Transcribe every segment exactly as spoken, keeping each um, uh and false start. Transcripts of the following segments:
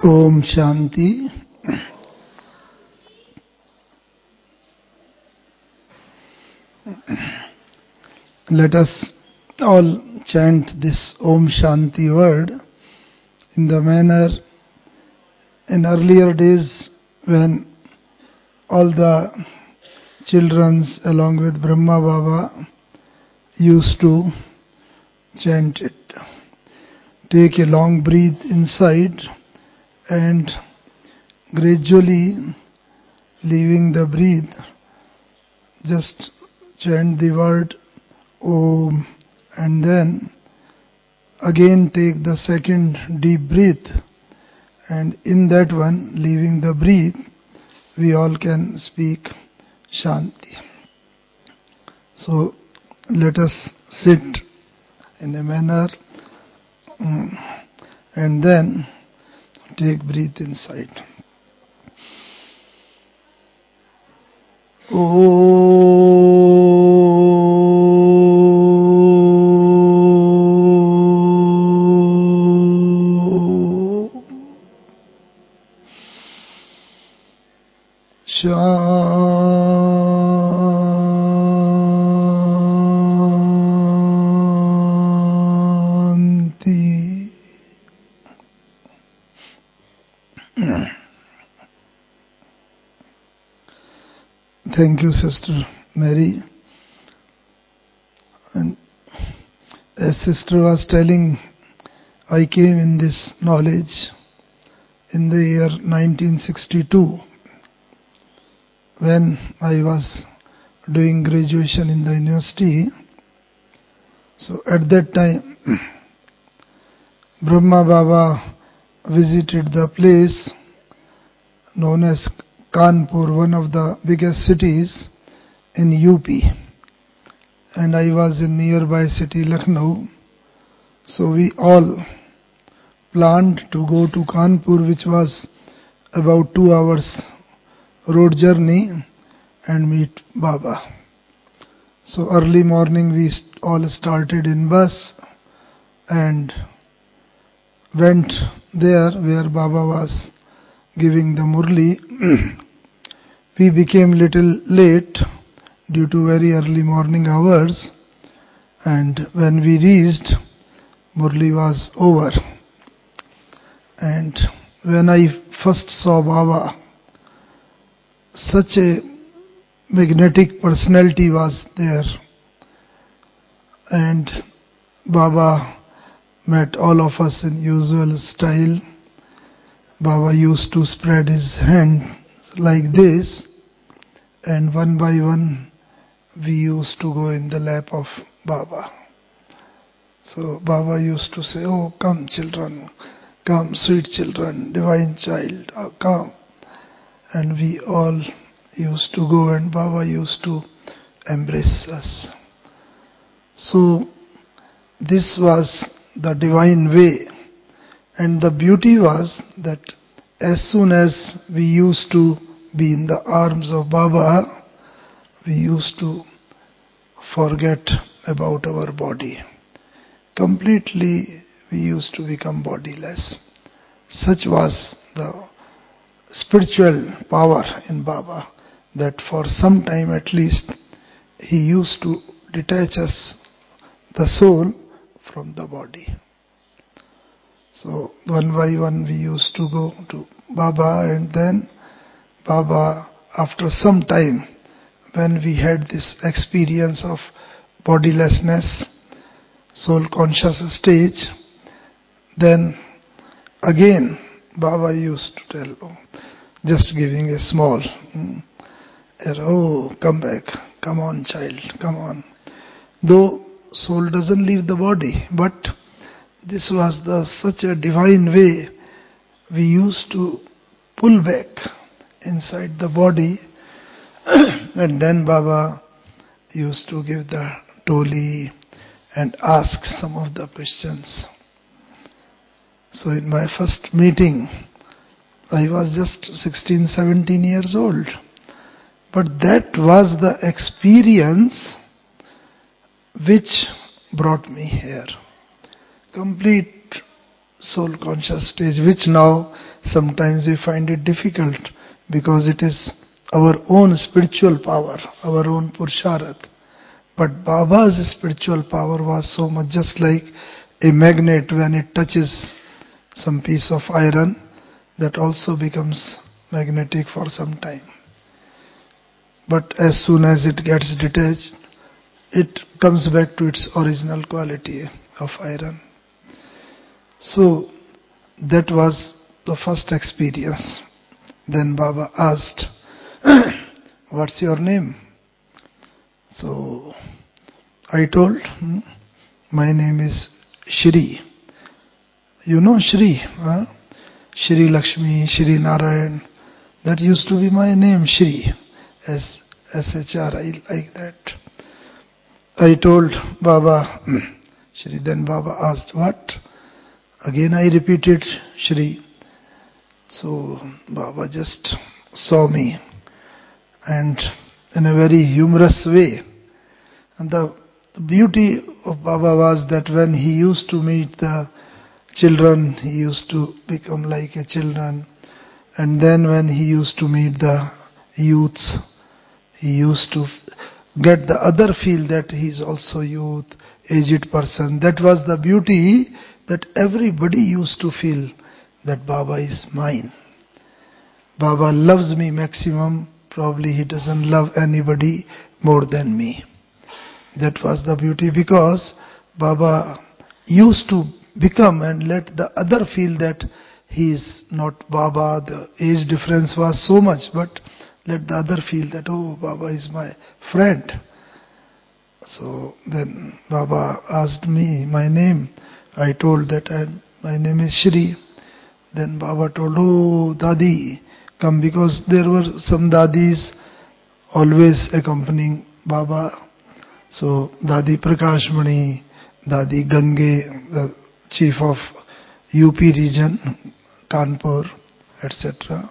Om Shanti. Let us all chant this Om Shanti word in the manner in earlier days when all the childrens along with Brahma Baba used to chant it. Take a long breath inside and gradually leaving the breath, just chant the word Om and then again take the second deep breath, and in that one, leaving the breath, we all can speak Shanti. So let us sit in a manner um, and then take breath inside. Oh. Shanti. Thank you, Sister Mary. And as Sister was telling, I came in this knowledge in the year nineteen sixty-two when I was doing graduation in the university. So at that time, Brahma Baba visited the place known as Kanpur, one of the biggest cities in U P. And I was in nearby city Lucknow. So we all planned to go to Kanpur, which was about two hours road journey, and meet Baba. So early morning we all started in bus and went there where Baba was giving the Murli. We became little late due to very early morning hours, and when we reached, Murli was over. And when I first saw Baba, such a magnetic personality was there, and Baba met all of us in usual style. Baba used to spread his hand like this, and one by one we used to go in the lap of Baba. So Baba used to say, "Oh, come children, come sweet children, divine child, oh, come." And we all used to go and Baba used to embrace us. So this was the divine way. And the beauty was that as soon as we used to be in the arms of Baba, we used to forget about our body. Completely we used to become bodiless. Such was the spiritual power in Baba that for some time at least he used to detach us, the soul, from the body. So one by one we used to go to Baba, and then Baba, after some time, when we had this experience of bodilessness, soul conscious stage, then again Baba used to tell, oh, just giving a small, mm, oh, come back, come on child, come on. Though soul doesn't leave the body, but this was the such a divine way. We used to pull back inside the body, and then Baba used to give the toli and ask some of the questions. So in my first meeting, I was just sixteen, seventeen years old. But that was the experience which brought me here. Complete soul conscious stage, which now sometimes we find it difficult because it is our own spiritual power, our own Purusharth. But Baba's spiritual power was so much just like a magnet. When it touches some piece of iron, that also becomes magnetic for some time. But as soon as it gets detached, it comes back to its original quality of iron. So that was the first experience. Then Baba asked, "What's your name?" So I told, hmm, "My name is Shri." You know Shri, huh? Shri Lakshmi, Shri Narayan. That used to be my name, Shri. S H R I, like that. I told Baba, Shri. Then Baba asked, "What?" Again I repeated, Shri. So Baba just saw me, and in a very humorous way. And the, the beauty of Baba was that when he used to meet the children, he used to become like a children. And then when he used to meet the youths, he used to get the other feel that he is also youth, aged person. That was the beauty, that everybody used to feel that Baba is mine. Baba loves me maximum. Probably he doesn't love anybody more than me. That was the beauty, because Baba used to become and let the other feel that he is not Baba. The age difference was so much, but let the other feel that, oh, Baba is my friend. So then Baba asked me my name. I told that I, my name is Shri. Then Baba told, "Oh, Dadi, come," because there were some Dadis always accompanying Baba. So Dadi Prakashmani, Dadi Gange, the chief of U P region, Kanpur, et cetera.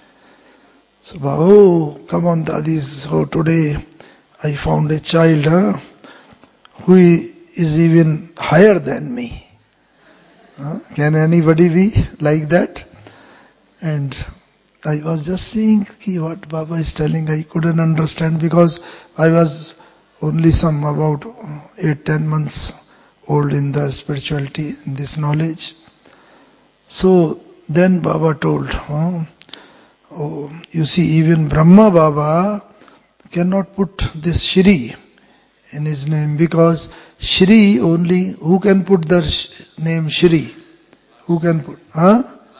So Baba, "Oh, come on, Dadis. So today I found a child huh, who is even higher than me." Huh? Can anybody be like that? And I was just seeing what Baba is telling. I couldn't understand because I was only some about eight, ten months old in the spirituality, in this knowledge. So then Baba told, oh, oh, you see, even Brahma Baba cannot put this Shri in his name, because Shri only, who can put the name Shri? Who can put? Huh?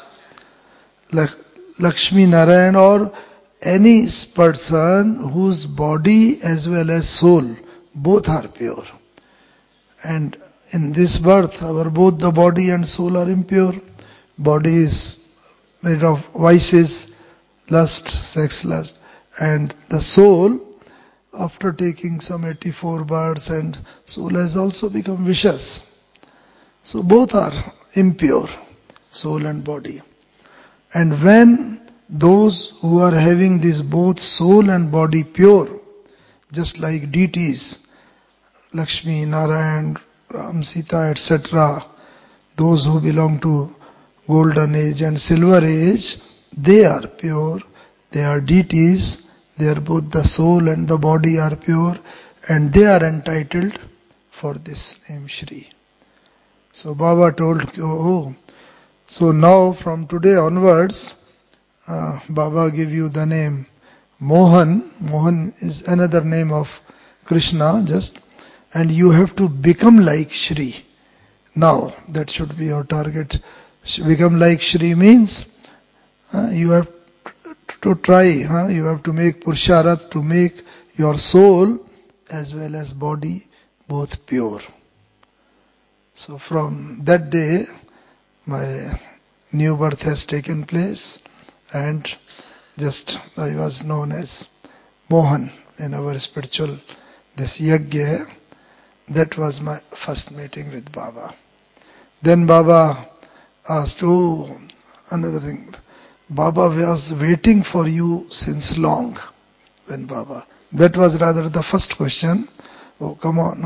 Lakshmi Narayan, or any person whose body as well as soul, both are pure. And in this birth, our both the body and soul are impure. Body is made of vices, lust, sex lust, and the soul, after taking some eighty-four births, and soul has also become vicious. So both are impure, soul and body. And when those who are having this both soul and body pure, just like deities, Lakshmi, Narayan, Ram, Sita, et cetera, those who belong to golden age and silver age, they are pure, they are deities, they are both the soul and the body are pure, and they are entitled for this name Shri. So Baba told, oh, so now from today onwards, uh, Baba give you the name Mohan. Mohan is another name of Krishna, just, and you have to become like Shri. Now, that should be your target. Become like Shri means uh, you have to try, huh? You have to make Purusharth to make your soul as well as body both pure. So from that day, my new birth has taken place, and just I was known as Mohan in our spiritual, this yajna. That was my first meeting with Baba. Then Baba asked, oh, another thing, Baba was waiting for you since long. When Baba, that was rather the first question. Oh, come on, huh?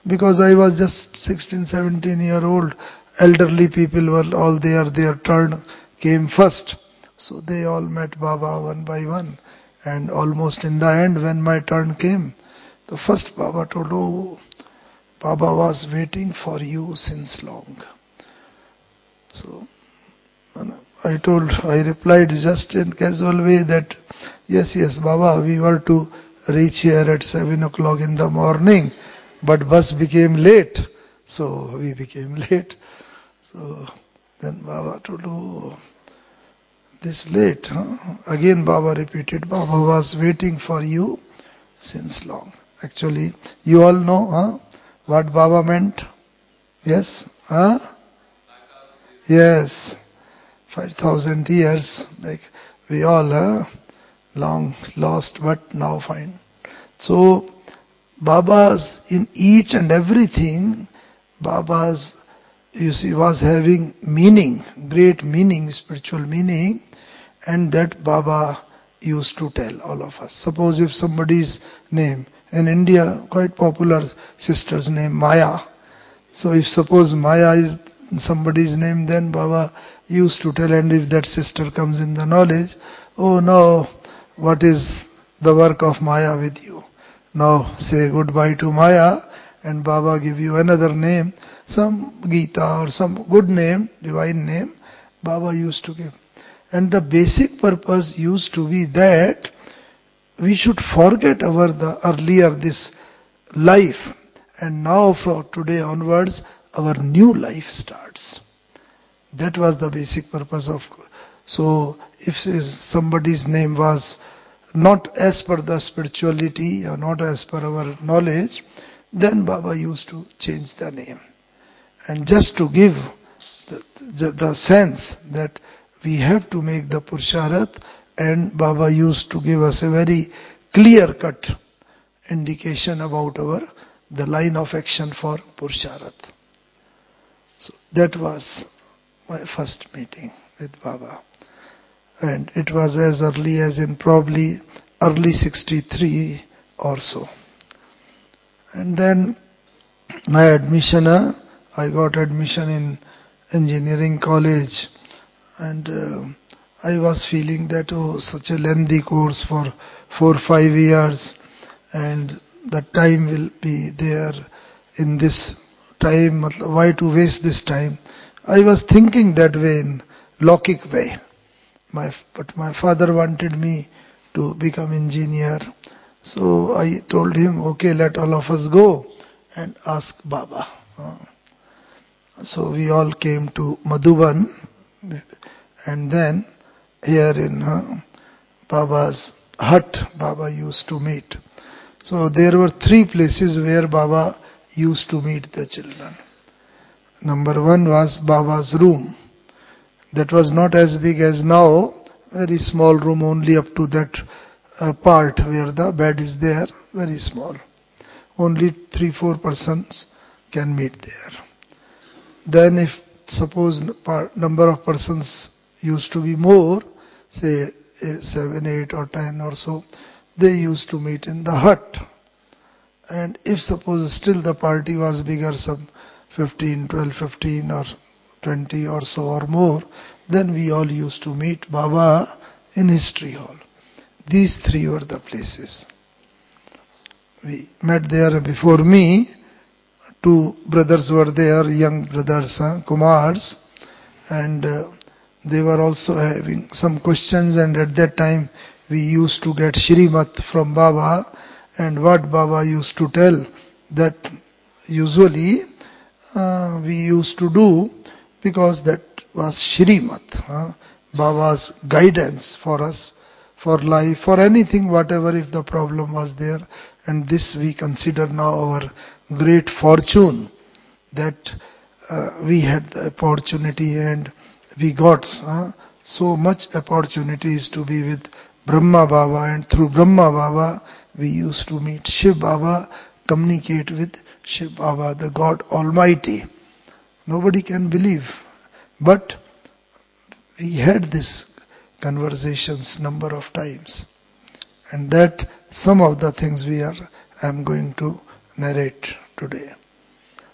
because I was just sixteen, seventeen year old. Elderly people were all there, their turn came first. So they all met Baba one by one. And almost in the end, when my turn came, the first Baba told, "Oh, Baba was waiting for you since long." So I told, I replied just in casual way that, yes, yes, Baba, we were to reach here at seven o'clock in the morning, but bus became late, so we became late. So then Baba told, "Oh, this late, huh?" Again Baba repeated, "Baba was waiting for you since long." Actually, you all know, huh, what Baba meant? Yes? Huh? Yes. five thousand years, like we all, huh? Long lost but now find. So, Baba's, in each and everything, Baba's, you see, was having meaning, great meaning, spiritual meaning, and that Baba used to tell all of us. Suppose if somebody's name, in India, quite popular sister's name, Maya. So if suppose Maya is somebody's name, then Baba used to tell, and if that sister comes in the knowledge, "Oh, now what is the work of Maya with you? Now say goodbye to Maya," and Baba give you another name, some Gita or some good name, divine name, Baba used to give. And the basic purpose used to be that we should forget our the earlier this life, and now from today onwards our new life starts. That was the basic purpose of. So if somebody's name was not as per the spirituality or not as per our knowledge, then Baba used to change the name. And just to give the, the, the sense that we have to make the Purusharth, and Baba used to give us a very clear-cut indication about our the line of action for Purusharth. So that was my first meeting with Baba. And it was as early as in probably early sixty-three or so. And then my admission, uh, I got admission in engineering college, and uh, I was feeling that, oh, such a lengthy course for four five years, and the time will be there in this time, why to waste this time? I was thinking that way, in Lokik way. My, but my father wanted me to become engineer. So I told him, okay, let all of us go and ask Baba. Uh, so we all came to Madhuban, and then here in uh, Baba's hut, Baba used to meet. So there were three places where Baba used to meet the children. Number one was Baba's room. That was not as big as now, very small room, only up to that uh, part where the bed is there, very small. Only three, four persons can meet there. Then if suppose number of persons used to be more, say seven, eight or ten or so, they used to meet in the hut. And if suppose still the party was bigger, some fifteen, twelve, fifteen or twenty or so or more, then we all used to meet Baba in History Hall. These three were the places. We met there. Before me, two brothers were there, young brothers, huh, Kumars, and uh, they were also having some questions, and at that time we used to get Shrimat from Baba, and what Baba used to tell, that usually uh, we used to do, because that was Shrimat, huh, Baba's guidance for us, for life, for anything, whatever if the problem was there. And this we consider now our great fortune, that uh, we had the opportunity and we got uh, so much opportunities to be with Brahma Baba, and through Brahma Baba we used to meet Shiv Baba, communicate with Shiv Baba, the God Almighty. Nobody can believe, but we had these conversations number of times, and that some of the things we are I am going to narrate today.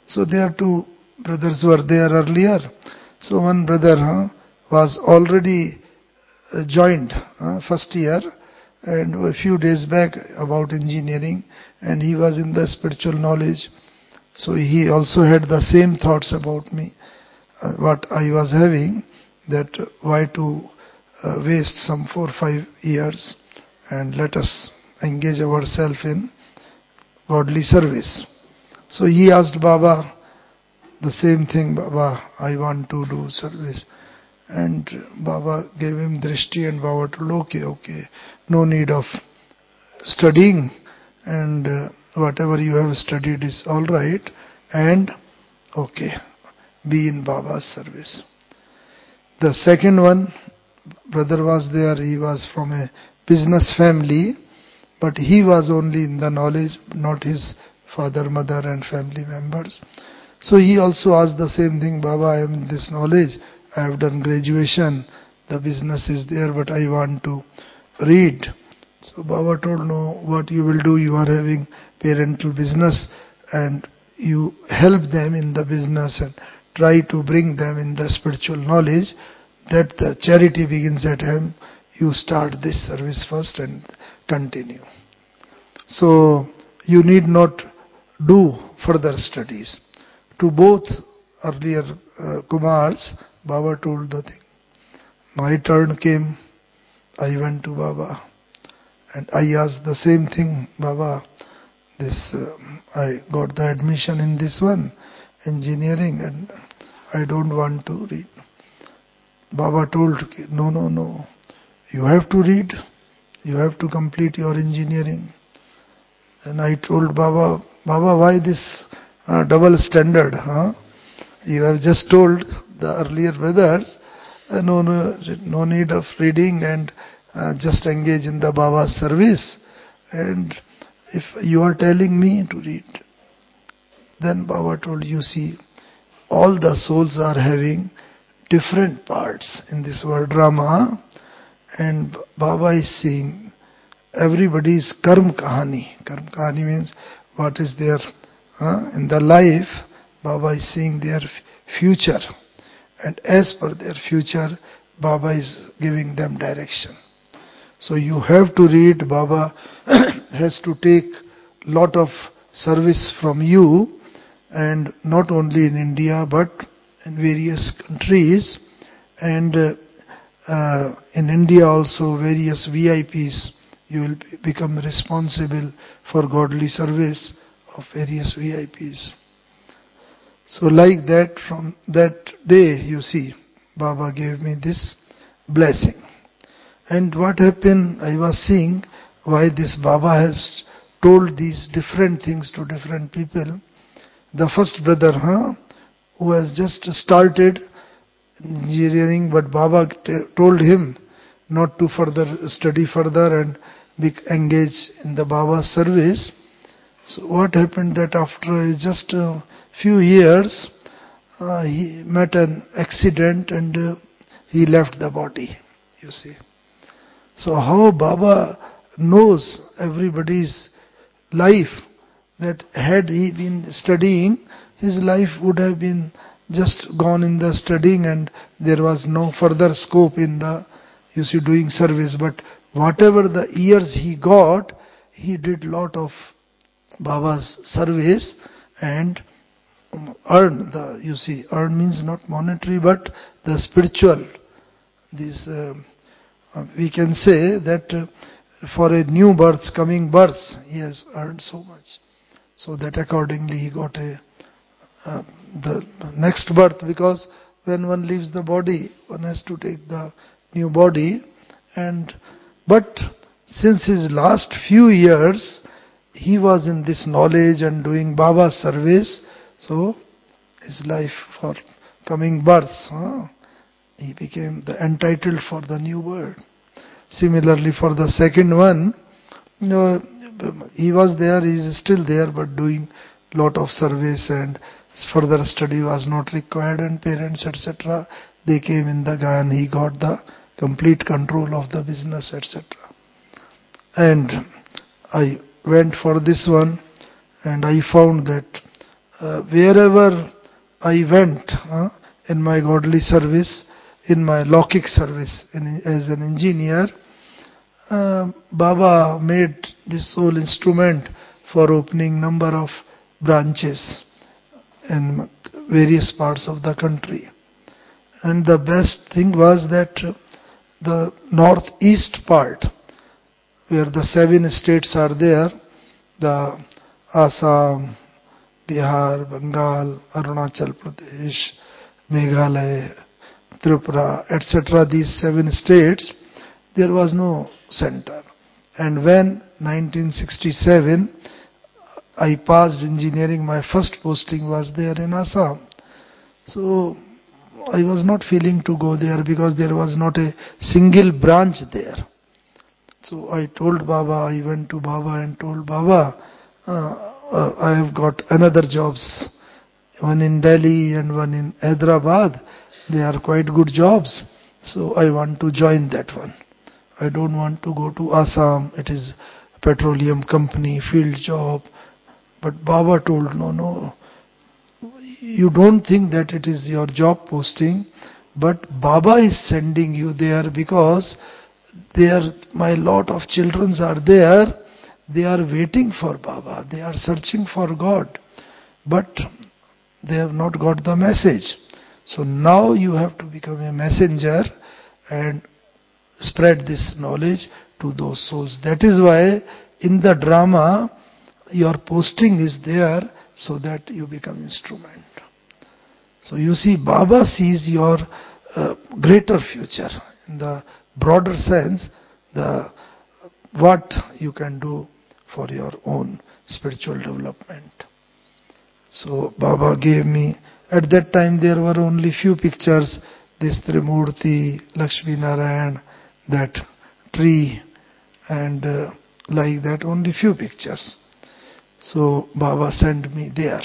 So there are two brothers were there earlier. So one brother huh, was already uh, joined uh, first year, and a few days back about engineering, and he was in the spiritual knowledge. So he also had the same thoughts about me, uh, what I was having, that why to uh, waste some four or five years and let us engage ourselves in godly service. So he asked Baba the same thing, Baba, I want to do service. And Baba gave him drishti, and Baba told, okay, okay, no need of studying, and uh, whatever you have studied is all right, and okay, be in Baba's service. The second one, brother was there, he was from a business family, but he was only in the knowledge, not his father, mother and family members. So he also asked the same thing, Baba, I am in this knowledge, I have done graduation, the business is there, but I want to read. So Baba told, no, what you will do, you are having parental business, and you help them in the business and try to bring them in the spiritual knowledge, that the charity begins at home. You start this service first and continue. So you need not do further studies. To both earlier uh, Kumars, Baba told the thing. My turn came, I went to Baba, and I asked the same thing, Baba, this uh, I got the admission in this one, engineering, and I don't want to read. Baba told, no, no, no, you have to read, you have to complete your engineering. And I told Baba, Baba, why this uh, double standard? Huh? You have just told the earlier brothers, uh, no, no, no need of reading, and uh, just engage in the Baba's service. And if you are telling me to read, then Baba told, you see, all the souls are having different parts in this world drama, and Baba is saying everybody's karm kahani. Karm kahani means what is there uh, in the life. Baba is seeing their future, and as per their future, Baba is giving them direction. So you have to read. Baba has to take lot of service from you, and not only in India but in various countries, and uh, uh, in India also various V I Ps. You will be, become responsible for godly service of various V I Ps. So like that, from that day, you see, Baba gave me this blessing. And what happened, I was seeing why this Baba has told these different things to different people. The first brother, huh, who has just started engineering, but Baba t- told him not to further study further and be engaged in the Baba's service. So what happened that after just a few years, uh, he met an accident and uh, he left the body, you see. So how Baba knows everybody's life, that had he been studying, his life would have been just gone in the studying, and there was no further scope in the, you see, doing service. But whatever the years he got, he did lot of Baba's service and earn the, you see, earn means not monetary but the spiritual. This uh, uh, we can say that uh, for a new birth, coming birth, he has earned so much. So that accordingly he got a uh, the next birth, because when one leaves the body, one has to take the new body. And but since his last few years, he was in this knowledge and doing Baba's service, so his life for coming births, huh, he became the entitled for the new birth. Similarly, for the second one, you know, he was there, he is still there, but doing lot of service, and further study was not required, and parents, et cetera, they came in the guy, and he got the complete control of the business, et cetera. And I went for this one, and I found that uh, wherever I went uh, in my godly service, in my Lokik service in, as an engineer, uh, Baba made this whole instrument for opening number of branches in various parts of the country. And the best thing was that the northeast part, where the seven states are there, the Assam, Bihar, Bengal, Arunachal Pradesh, Meghalaya, Tripura, et cetera, these seven states, there was no center. And when nineteen sixty-seven I passed engineering, my first posting was there in Assam. So I was not feeling to go there because there was not a single branch there. So I told Baba, I went to Baba and told Baba, uh, uh, I have got another jobs, one in Delhi and one in Hyderabad. They are quite good jobs. So I want to join that one. I don't want to go to Assam. It is a petroleum company, field job. But Baba told, no, no, you don't think that it is your job posting, but Baba is sending you there because there, my lot of children are there. They are waiting for Baba. They are searching for God. But they have not got the message. So now you have to become a messenger and spread this knowledge to those souls. That is why in the drama, your posting is there so that you become instrument. So you see, Baba sees your uh, greater future in the broader sense, the what you can do for your own spiritual development. So Baba gave me, at that time there were only few pictures, this Trimurti, Lakshmi Narayan, that tree, and uh, like that, only few pictures. So Baba sent me there.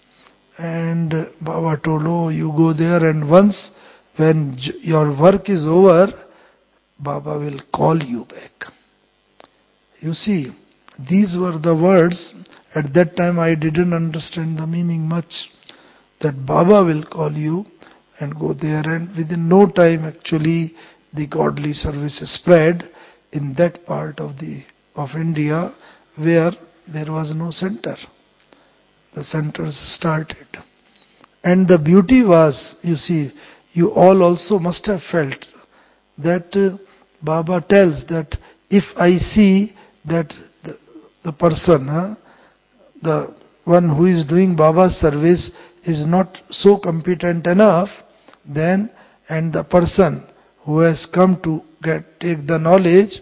And uh, Baba told, oh, you go there, and once when j- your work is over, Baba will call you back. You see, these were the words. At that time I didn't understand the meaning much. That Baba will call you and go there, and within no time actually the godly service spread in that part of the of India where there was no center. The centers started. And the beauty was, you see, you all also must have felt that uh, Baba tells that if I see that the, the person, huh, the one who is doing Baba's service is not so competent enough, then, and the person who has come to get take the knowledge,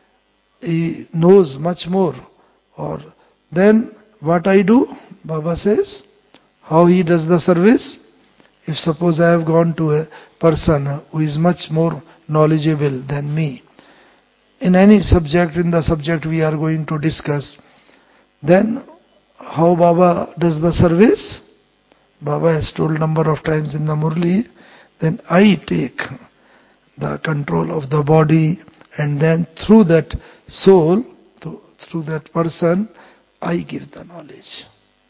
he knows much more. Or then what I do, Baba says, how he does the service. If suppose I have gone to a person who is much more knowledgeable than me, in any subject, in the subject we are going to discuss, then how Baba does the service? Baba has told number of times in the Murli, then I take the control of the body, and then through that soul, through that person, I give the knowledge.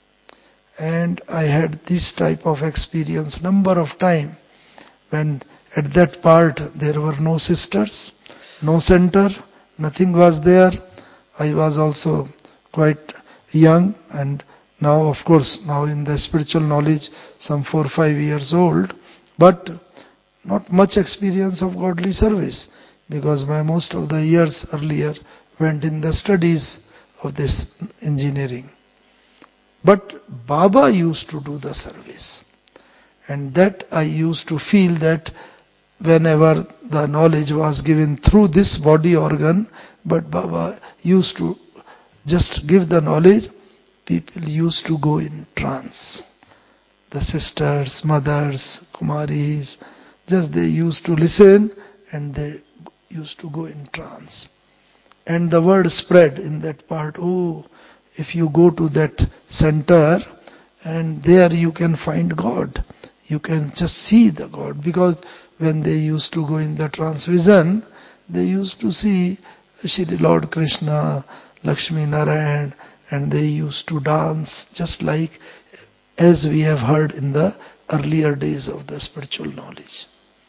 And I had this type of experience number of time when at that part there were no sisters, no center, nothing was there. I was also quite young, and now of course now in the spiritual knowledge some four or five years old, but not much experience of godly service because my most of the years earlier went in the studies of this engineering. But Baba used to do the service, and that I used to feel that whenever the knowledge was given through this body organ, but Baba used to just give the knowledge, people used to go in trance. The sisters, mothers, Kumaris, just they used to listen and they used to go in trance. And the word spread in that part, oh, if you go to that center and there you can find God. You can just see the God, because when they used to go in the trance vision, they used to see Shri Lord Krishna, Lakshmi Narayan, and they used to dance just like as we have heard in the earlier days of the spiritual knowledge.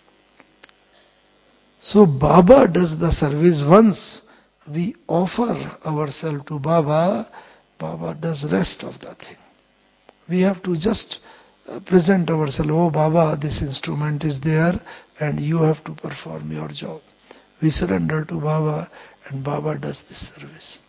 So Baba does the service. Once we offer ourselves to Baba, Baba does rest of the thing. We have to just present ourselves, oh Baba, this instrument is there and you have to perform your job. We surrender to Baba and Baba does this service.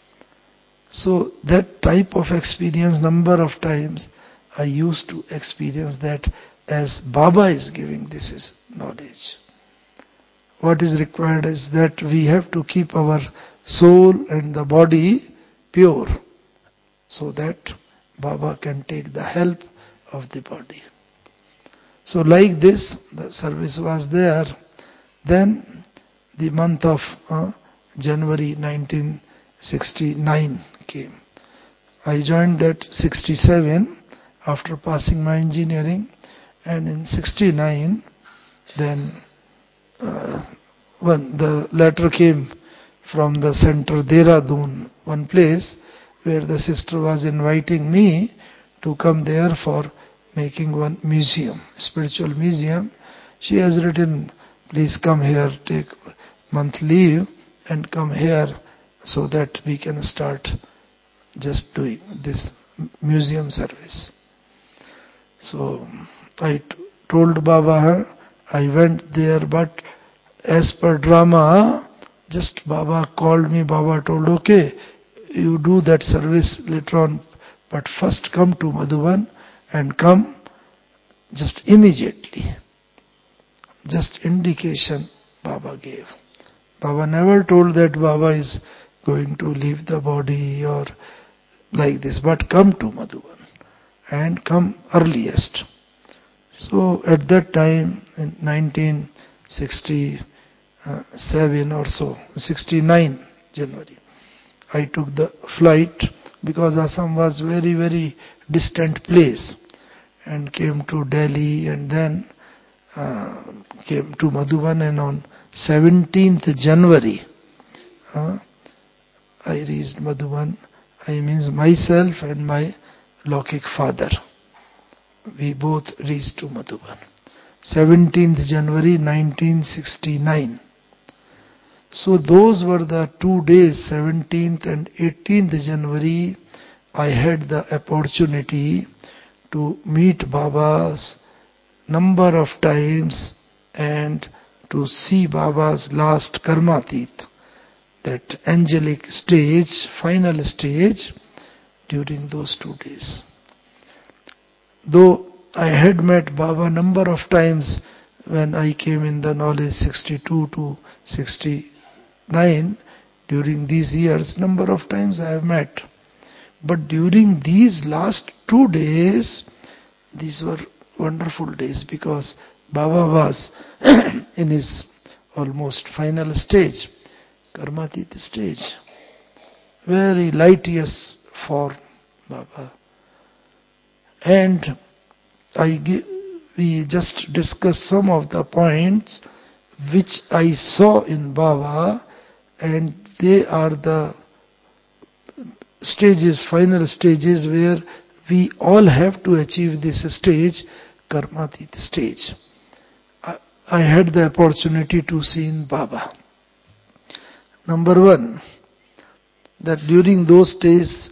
So that type of experience, number of times I used to experience that as Baba is giving this is knowledge. What is required is that we have to keep our soul and the body pure so that Baba can take the help of the body. So like this, the service was there. Then the month of uh, January nineteen sixty-nine came. I joined that sixty-seven after passing my engineering, and in sixty-nine then uh, when the letter came from the center Dehradun, one place where the sister was inviting me to come there for making one museum, spiritual museum. She has written, please come here, take month leave and come here so that we can start just doing this museum service. So I t- told Baba, I went there, but as per drama, just Baba called me, Baba told, okay, you do that service later on, but first come to Madhuban and come just immediately. Just indication Baba gave. Baba never told that Baba is going to leave the body or like this, but come to Madhuban and come earliest. So at that time, in nineteen sixty-seven or so, sixty-nine January, I took the flight because Assam was very, very distant place, and came to Delhi and then uh, came to Madhuban, and on seventeenth January uh, I reached Madhuban. I means myself and my Lokik father. We both reached to Madhuban. seventeenth January nineteen sixty-nine. So those were the two days, seventeenth and eighteenth January, I had the opportunity to meet Baba's number of times and to see Baba's last Karmatit, that angelic stage, final stage, during those two days. Though I had met Baba number of times when I came in the knowledge sixty-two to sixty-nine, during these years, number of times I have met. But during these last two days, these were wonderful days because Baba was in his almost final stage, Karmatit stage. Very lightiest form, Baba. And I give, we just discussed some of the points which I saw in Baba, and they are the stages, final stages where we all have to achieve this stage, Karmatit stage. I, I had the opportunity to see in Baba. Number one, that during those days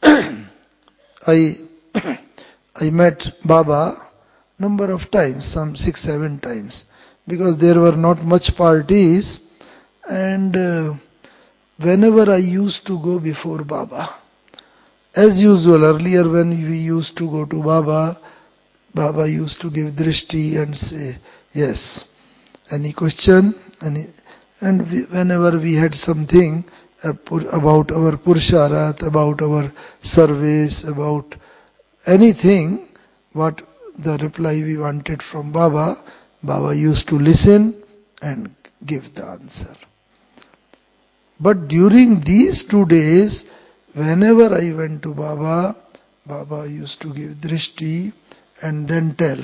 I I met Baba number of times, some six, seven times, because there were not much parties, and uh, whenever I used to go before Baba, as usual, earlier when we used to go to Baba, Baba used to give drishti and say, yes, any question, any, and we, whenever we had something about our Purusharat, about our service, about anything, what the reply we wanted from Baba, Baba used to listen and give the answer. But during these two days, whenever I went to Baba, Baba used to give drishti and then tell.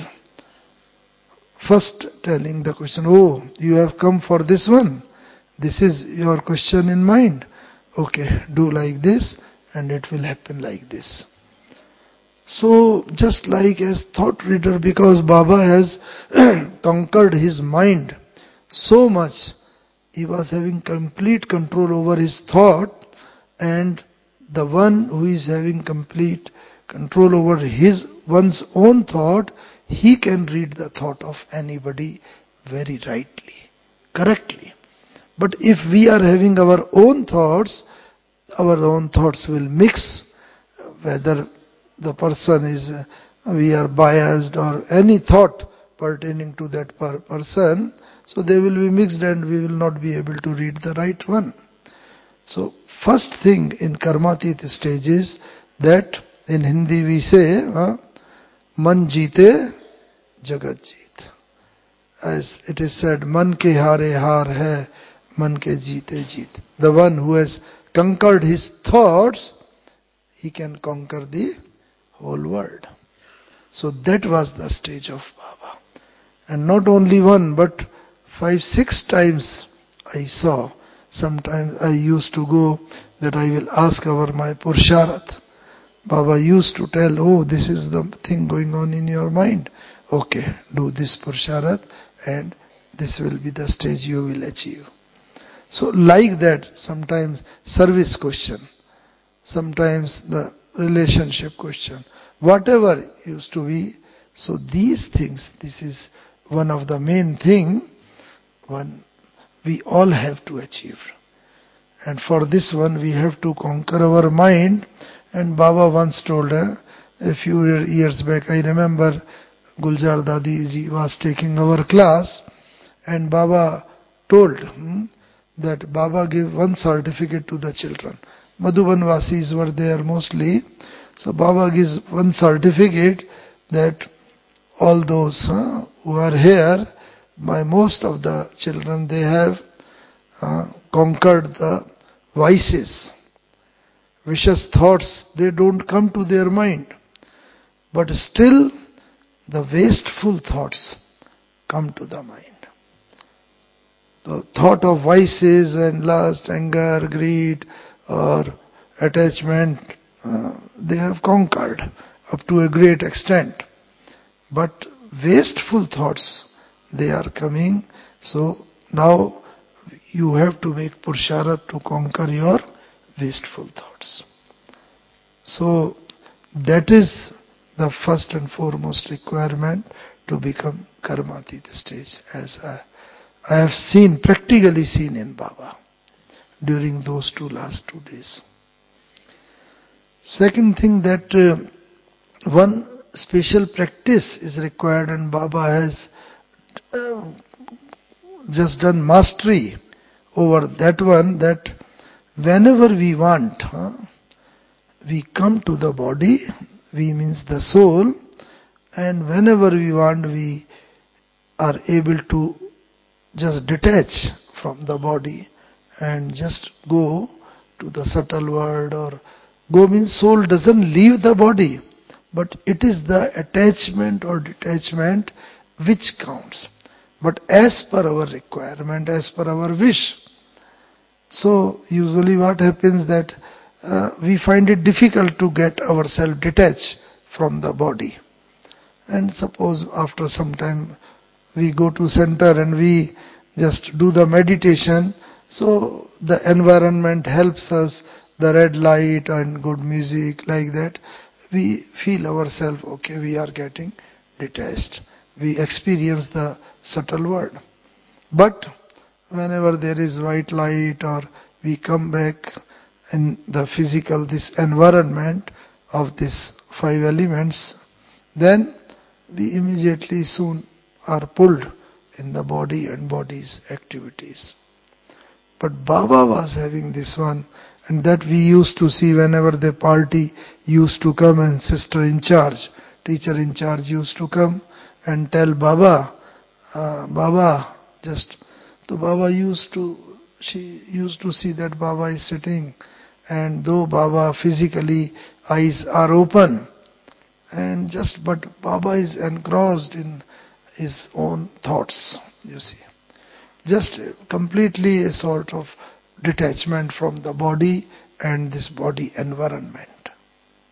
First telling the question, oh, you have come for this one. This is your question in mind. Okay, do like this and it will happen like this. So just like as thought reader, because Baba has conquered his mind so much, he was having complete control over his thought, and the one who is having complete control over his one's own thought, he can read the thought of anybody very rightly, correctly. But if we are having our own thoughts, our own thoughts will mix, whether the person is, uh, we are biased or any thought pertaining to that per person, so they will be mixed and we will not be able to read the right one. So first thing in Karmatit stage is that in Hindi we say, uh, Man jeete, Jagat jeet. As it is said, Man ke hare har hai, Man ke jeete jeet. The one who has conquered his thoughts, he can conquer the whole world. So that was the stage of Baba. And not only one, but five, six times I saw. Sometimes I used to go that I will ask our my Pursharat. Baba used to tell, oh, this is the thing going on in your mind. Okay, do this Pursharat and this will be the stage you will achieve. So like that, sometimes service question, sometimes the relationship question, whatever used to be. So these things, this is one of the main thing, one we all have to achieve. And for this one we have to conquer our mind. And Baba once told her, a few years back, I remember Guljar Dadi ji was taking our class, and Baba told hmm, that Baba gave one certificate to the children. Madhuban Vasis were there mostly. So Baba gives one certificate that all those huh, who are here, by most of the children, they have uh, conquered the vices. Vicious thoughts, they don't come to their mind. But still, the wasteful thoughts come to the mind. The thought of vices and lust, anger, greed, or attachment, uh, they have conquered up to a great extent. But wasteful thoughts, they are coming. So now you have to make Pursharat to conquer your wasteful thoughts. So that is the first and foremost requirement to become Karmatit stage, as I, I have seen, practically seen in Baba during those two last two days. Second thing, that uh, one special practice is required, and Baba has uh, just done mastery over that one, that whenever we want, huh, we come to the body, we means the soul, and whenever we want, we are able to just detach from the body and just go to the subtle world. Or go means soul doesn't leave the body, but it is the attachment or detachment which counts. But as per our requirement, as per our wish. So usually what happens that uh, we find it difficult to get ourselves detached from the body. And suppose after some time we go to center and we just do the meditation, so the environment helps us, the red light and good music like that, we feel ourselves, okay, we are getting detached. We experience the subtle world. But whenever there is white light, or we come back in the physical, this environment of these five elements, then we immediately soon are pulled in the body and body's activities. But Baba was having this one, and that we used to see whenever the party used to come, and sister in charge, teacher in charge used to come and tell Baba, uh, Baba, just, so Baba used to, she used to see that Baba is sitting, and though Baba physically eyes are open, and just, but Baba is engrossed in his own thoughts, you see. Just completely a sort of detachment from the body and this body environment.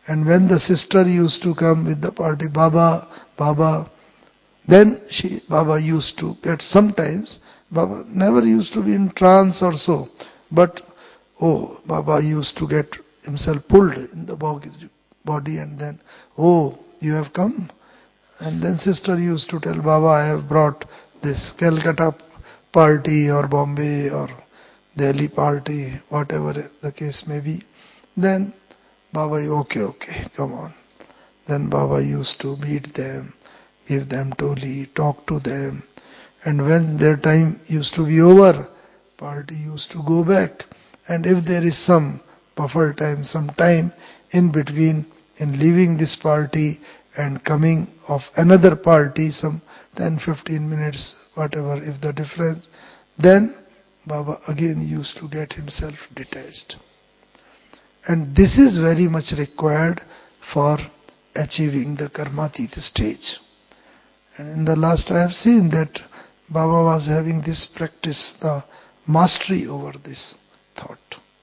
And when the sister used to come with the party, Baba, Baba, then she, Baba used to get sometimes, Baba never used to be in trance or so, but oh, Baba used to get himself pulled in the body and then, oh, you have come? And then sister used to tell Baba, I have brought this Calcutta party or Bombay or Delhi party, whatever the case may be. Then Baba, okay, okay, come on. Then Baba used to meet them, give them toli, talk to them. And when their time used to be over, party used to go back. And if there is some buffer time, some time in between in leaving this party and coming of another party, some ten to fifteen minutes, whatever, if the difference, then Baba again used to get himself detached. And this is very much required for achieving the Karmatita stage. And in the last I have seen that Baba was having this practice, the mastery over this thought.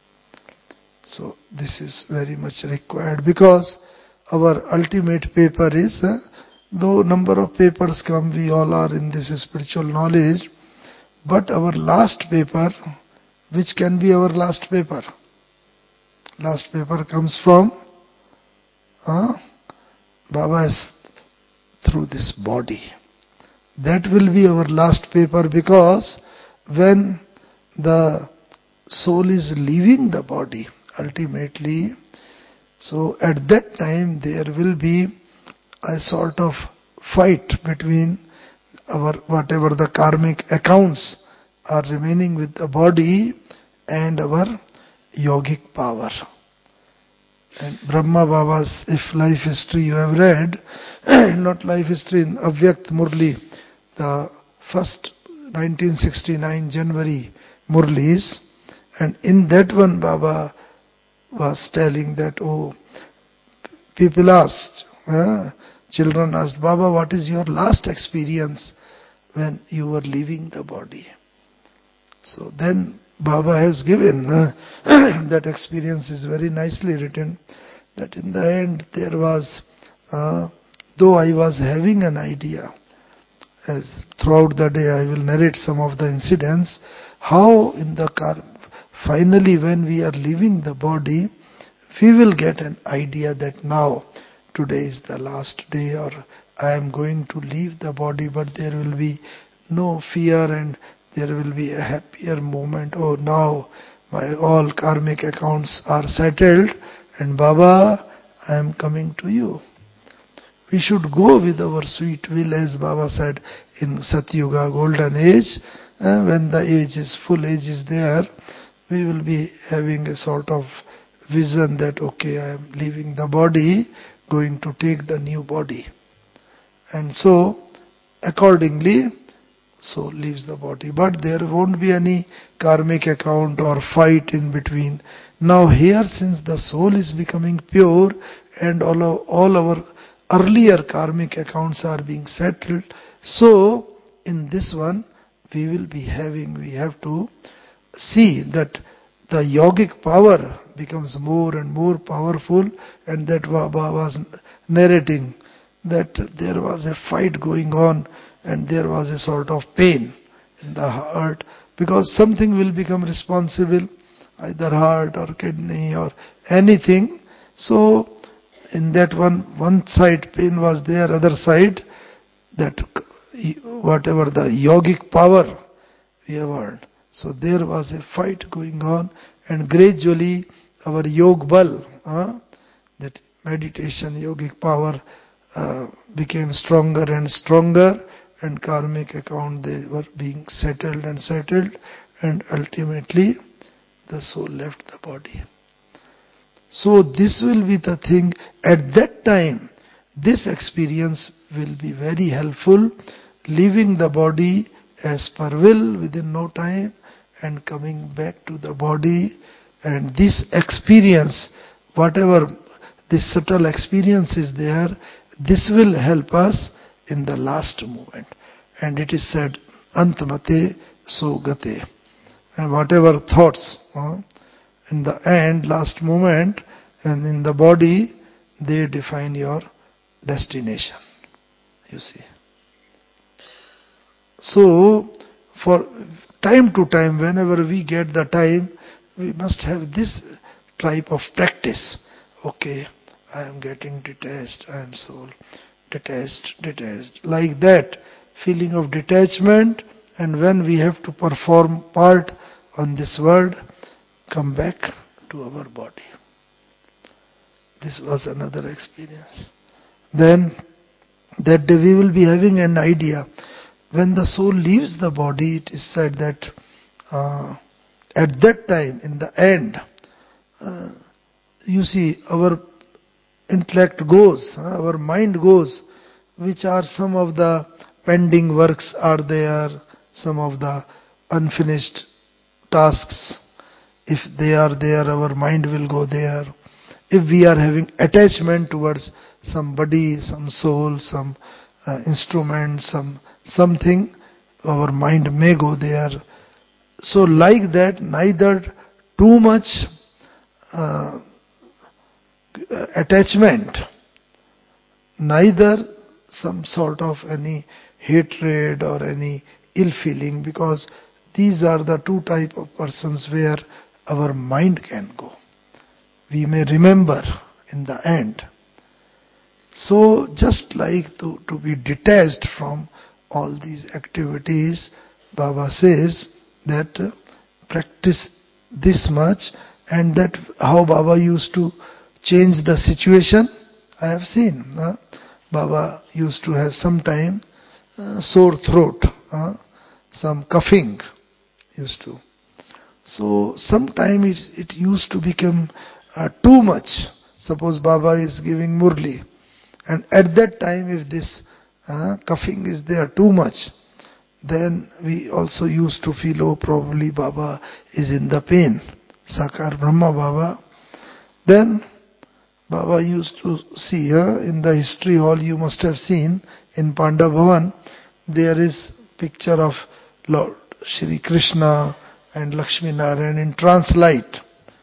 So this is very much required because our ultimate paper is, uh, though number of papers come, we all are in this spiritual knowledge, but our last paper, which can be our last paper? Last paper comes from uh, Baba is through this body. That will be our last paper because when the soul is leaving the body, ultimately, so at that time there will be a sort of fight between our whatever the karmic accounts are remaining with the body and our yogic power. And Brahma Baba's, if life history you have read, not life history, in Avyakt Murli, the first nineteen sixty-nine January Murlis, and in that one Baba was telling that, oh, people asked, uh, children asked, Baba, what is your last experience when you were leaving the body? So then Baba has given, uh, that experience is very nicely written, that in the end there was, uh, though I was having an idea, as throughout the day I will narrate some of the incidents, how in the car, finally when we are leaving the body, we will get an idea that now, today is the last day, or I am going to leave the body, but there will be no fear and there will be a happier moment. Oh, now my all karmic accounts are settled and Baba, I am coming to you. We should go with our sweet will, as Baba said in Satyuga, golden age, uh, when the age is, full age is there, we will be having a sort of vision that, okay, I am leaving the body, going to take the new body. And so, accordingly, soul leaves the body. But there won't be any karmic account or fight in between. Now here, since the soul is becoming pure and all, of, all our earlier karmic accounts are being settled, so in this one, we will be having, we have to see that the yogic power becomes more and more powerful, and that Baba was narrating that there was a fight going on and there was a sort of pain in the heart because something will become responsible, either heart or kidney or anything. So in that one, one side pain was there, other side that whatever the yogic power we have heard. So there was a fight going on, and gradually our yog bal, uh, that meditation, yogic power uh, became stronger and stronger, and karmic account, they were being settled and settled, and ultimately the soul left the body. So this will be the thing. At that time, this experience will be very helpful, leaving the body as per will within no time and coming back to the body. And this experience, whatever this subtle experience is there, this will help us in the last moment. And it is said, Antmate so gate. And whatever thoughts, uh, in the end, last moment, and in the body, they define your destination. You see. So, for time to time, whenever we get the time, we must have this type of practice. Okay, I am getting detached, I am soul. Detached, detached. Like that, feeling of detachment, and when we have to perform part on this world, come back to our body. This was another experience. Then, that day we will be having an idea. When the soul leaves the body, it is said that uh, at that time, in the end, uh, you see, our intellect goes, uh, our mind goes, which are some of the pending works are there, some of the unfinished tasks. If they are there, our mind will go there. If we are having attachment towards somebody, some soul, some uh, instrument, some something, our mind may go there. So like that, neither too much uh, attachment, neither some sort of any hatred or any ill feeling, because these are the two type of persons where our mind can go. We may remember in the end. So just like to, to be detached from all these activities, Baba says that uh, practice this much, and that how Baba used to change the situation, I have seen. Uh, Baba used to have sometime uh, sore throat, uh, some coughing used to. So sometime it, it used to become uh, too much. Suppose Baba is giving Murli, and at that time if this uh, coughing is there too much, then we also used to feel, oh, probably Baba is in the pain. Sakar Brahma Baba. Then Baba used to see uh, in the history hall, you must have seen in Panda Bhavan, there is picture of Lord Shri Krishna and Lakshmi Narayan in translight.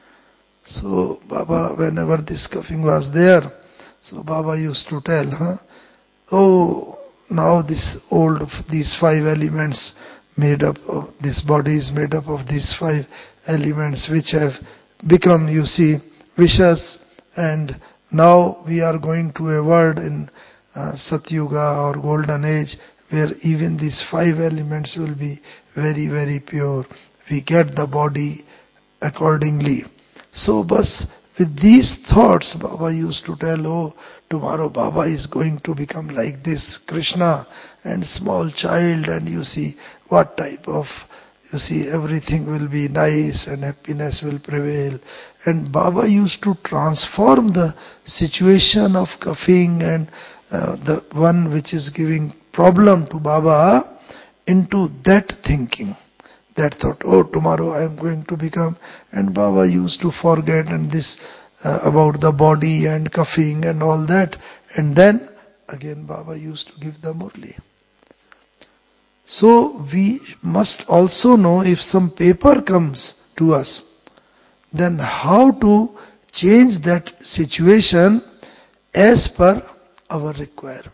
So Baba, whenever this coughing was there, so Baba used to tell, huh, oh, now this old, these five elements made up of, this body is made up of these five elements which have become, you see, vicious, and now we are going to a world in uh, Satyuga or Golden Age where even these five elements will be very, very pure. We get the body accordingly. So, bas, with these thoughts, Baba used to tell, oh, tomorrow Baba is going to become like this Krishna and small child, and you see what type of, you see, everything will be nice and happiness will prevail. And Baba used to transform the situation of coughing and uh, the one which is giving problem to Baba into that thinking. That thought, oh, tomorrow I am going to become, and Baba used to forget and this uh, about the body and coughing and all that, and then again Baba used to give the Murli. So we must also know, if some paper comes to us, then how to change that situation as per our requirement.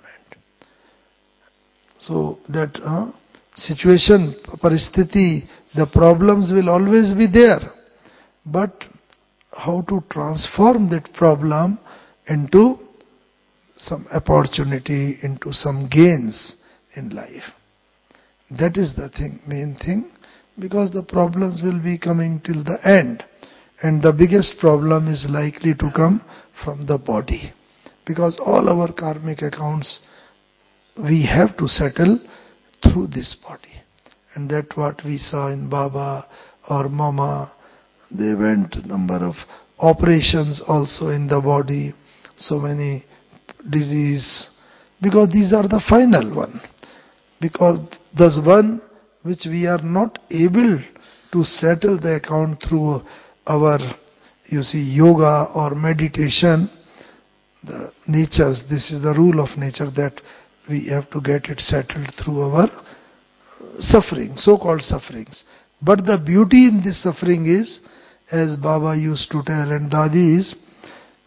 So that uh, situation, paristhiti, the problems will always be there. But how to transform that problem into some opportunity, into some gains in life. That is the thing, main thing, because the problems will be coming till the end. And the biggest problem is likely to come from the body. Because all our karmic accounts we have to settle through this body. And that's what we saw in Baba or Mama. They went number of operations also in the body, so many disease, because these are the final one. Because there's one which we are not able to settle the account through our, you see, yoga or meditation. The natures, this is the rule of nature, that we have to get it settled through our suffering, so-called sufferings. But the beauty in this suffering is, as Baba used to tell and Dadis,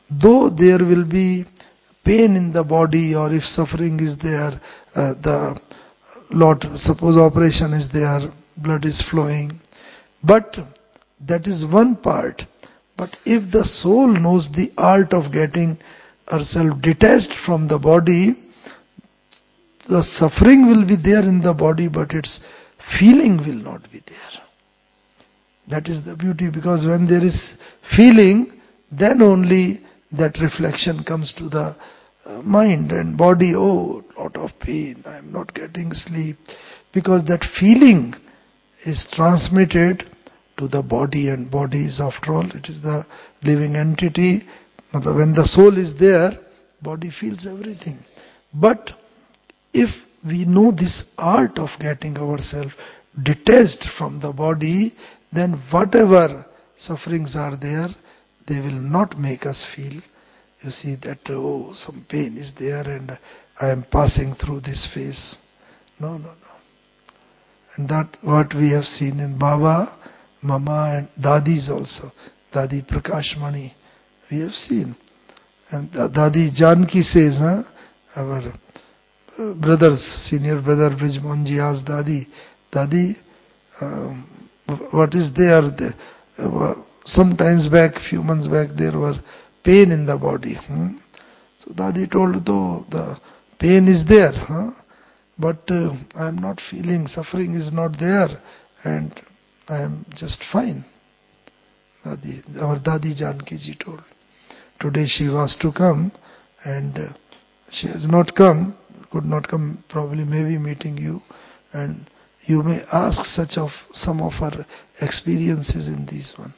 though there will be pain in the body, or if suffering is there, uh, the lot, suppose operation is there, blood is flowing, but that is one part. But if the soul knows the art of getting herself detached from the body, the suffering will be there in the body, but its feeling will not be there. That is the beauty, because when there is feeling, then only that reflection comes to the uh, mind and body. Oh, lot of pain, I am not getting sleep. Because that feeling is transmitted to the body, and body is, after all, it is the living entity. When the soul is there, body feels everything. But if we know this art of getting ourselves detached from the body, then whatever sufferings are there, they will not make us feel, you see, that, oh, some pain is there and I am passing through this phase. No, no, no. And that what we have seen in Baba, Mama and Dadis also. Dadi Prakashmani, we have seen. And Dadi Janki says, huh, our brothers, senior brother Brijmonji asked Dadi, Dadi, um, what is there? The, uh, sometimes back, few months back, there were pain in the body. Hmm? So Dadi told, though the pain is there, huh? but uh, I am not feeling, suffering is not there, and I am just fine. Dadi, our Dadi Janki ji told. Today she was to come, and uh, she has not come, could not come, probably maybe meeting you, and you may ask such of some of her experiences in this one.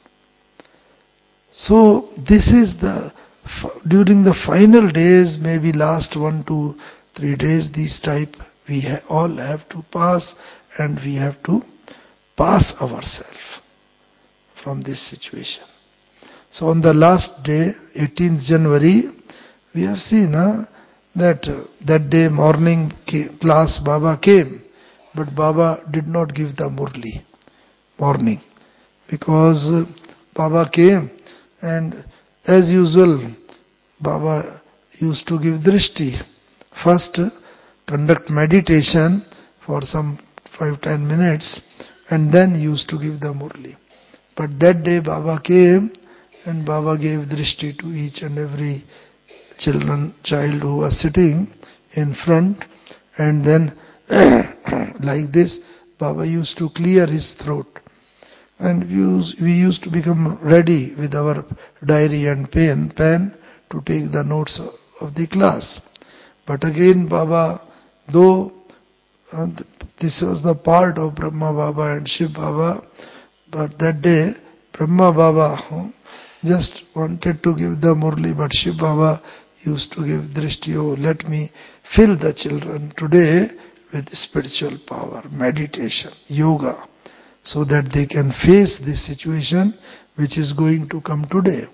So this is the, during the final days, maybe last one, two, three days, these type, we ha- all have to pass, and we have to pass ourselves from this situation. So on the last day, eighteenth January, we have seen uh, that uh, that day morning came, class Baba came, but Baba did not give the Murli morning, because uh, Baba came, and as usual Baba used to give drishti. First uh, conduct meditation for some five ten minutes, and then used to give the Murli. But that day Baba came, and Baba gave drishti to each and every children, child who was sitting in front, and then like this, Baba used to clear his throat. And we used, we used to become ready with our diary and pen, pen to take the notes of the class. But again Baba, though uh, this was the part of Brahma Baba and Shiv Baba, but that day Brahma Baba huh, just wanted to give the Murli, but Shiv Baba used to give drishti. Oh, let me fill the children today with spiritual power, meditation, yoga, so that they can face this situation which is going to come today.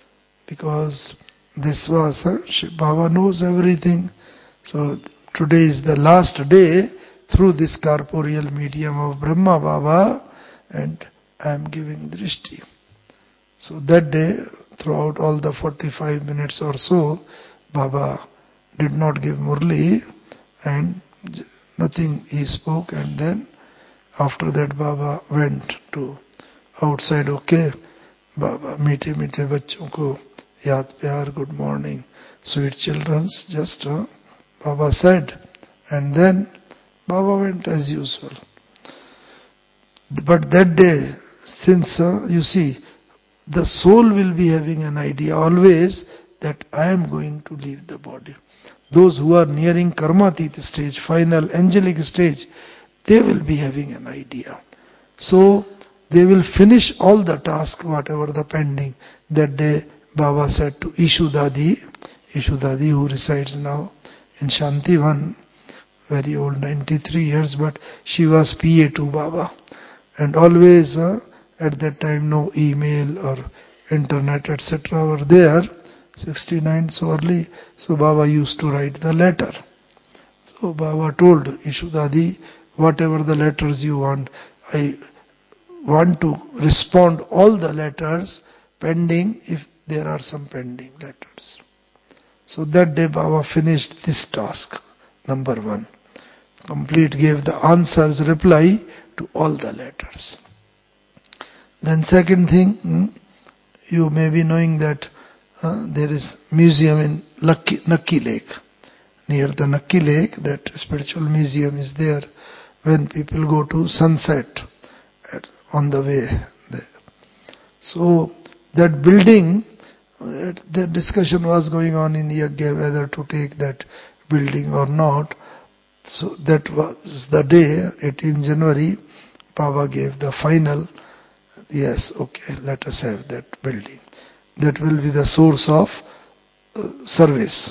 Because this was, uh, Shiv Baba knows everything. So today is the last day through this corporeal medium of Brahma Baba, and I am giving drishti. So that day, throughout all the forty-five minutes or so, Baba did not give Murli, and nothing he spoke, and then after that Baba went to outside. Okay, Baba, meete meete bachon ko yaad pyar, good morning, sweet children, just uh, Baba said, and then Baba went as usual. But that day, since uh, you see, the soul will be having an idea always that I am going to leave the body. Those who are nearing Karmatita stage, final angelic stage, they will be having an idea. So they will finish all the task, whatever the pending. That day Baba said to Ishu Dadi, Ishu Dadi who resides now in Shantivan, very old, ninety-three years, but she was P A to Baba. And always uh, at that time no email or internet et cetera were there, sixty-nine so early, so Baba used to write the letter. So Baba told Ishu Dadi, whatever the letters you want, I want to respond all the letters pending. If there are some pending letters. So that day Baba finished this task, number one. Complete, gave the answers, reply to all the letters. Then second thing, hmm, you may be knowing that uh, there is museum in Nakki, Nakki Lake. Near the Nakki Lake, that spiritual museum is there when people go to sunset at, on the way there. So that building, uh, the discussion was going on in Yagya whether to take that building or not. So that was the day, eighteenth January, Baba gave the final, yes, okay, let us have that building. That will be the source of uh, service.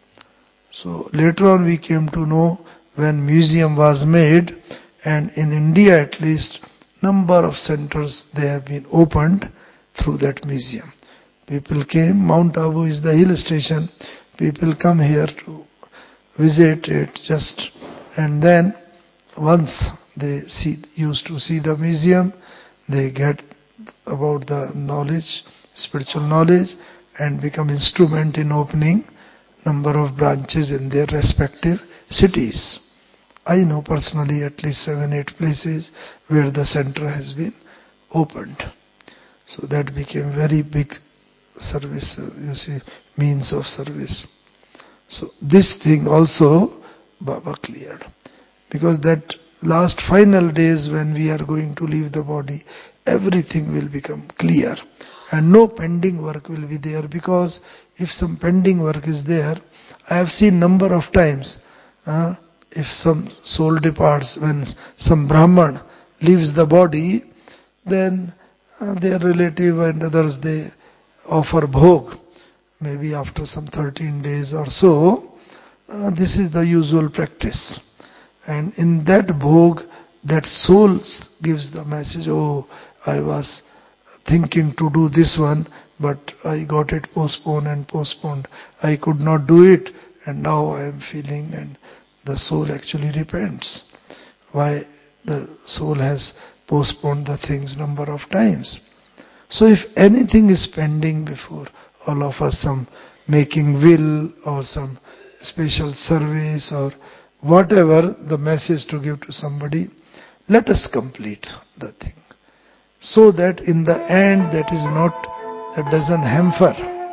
So later on we came to know when museum was made, and in India at least number of centers they have been opened through that museum. People came, Mount Abu is the hill station, people come here to visit it just, and then once they see, used to see the museum, they get about the knowledge, spiritual knowledge, and become instrument in opening number of branches in their respective cities. I know personally at least seven, eight places where the center has been opened. So that became very big service, you see, means of service. So this thing also Baba cleared. Because that last final days when we are going to leave the body, everything will become clear. And no pending work will be there, because if some pending work is there, I have seen number of times, uh, if some soul departs, when some Brahman leaves the body, then uh, their relative and others, they offer bhog. Maybe after some thirteen days or so, uh, this is the usual practice. And in that bhog, that soul gives the message, oh, I was thinking to do this one, but I got it postponed and postponed. I could not do it, and now I am feeling, and the soul actually repents. Why the soul has postponed the things number of times. So if anything is pending before all of us, some making will or some special service or whatever the message to give to somebody, let us complete the thing. So that in the end that is not, that doesn't hamper.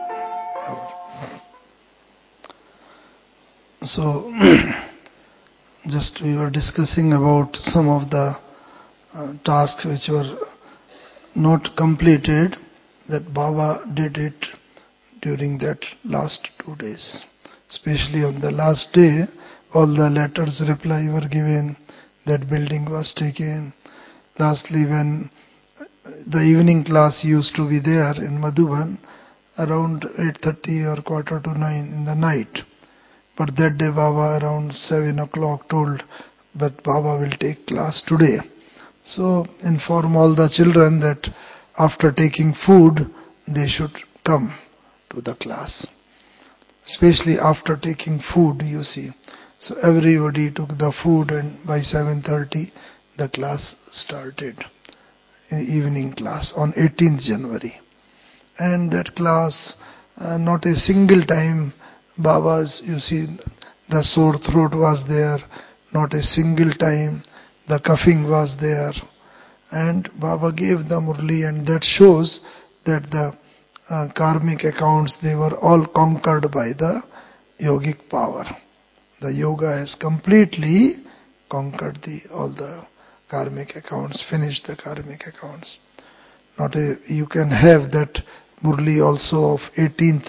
So, just we were discussing about some of the uh, tasks which were not completed, that Baba did it during that last two days. Especially on the last day, all the letters reply were given, that building was taken. Lastly, when the evening class used to be there in Madhuban, around eight thirty or quarter to nine in the night. But that day Baba around seven o'clock told that Baba will take class today. So inform all the children that after taking food, they should come to the class. Especially after taking food, you see. So everybody took the food, and by seven thirty the class started. Evening class on eighteenth January. And that class, uh, not a single time Baba's, you see, the sore throat was there, not a single time the coughing was there. And Baba gave the Murli, and that shows that the uh, karmic accounts, they were all conquered by the yogic power. The yoga has completely conquered the all the karmic accounts, finished the karmic accounts. Not a, you can have that Murli also of eighteenth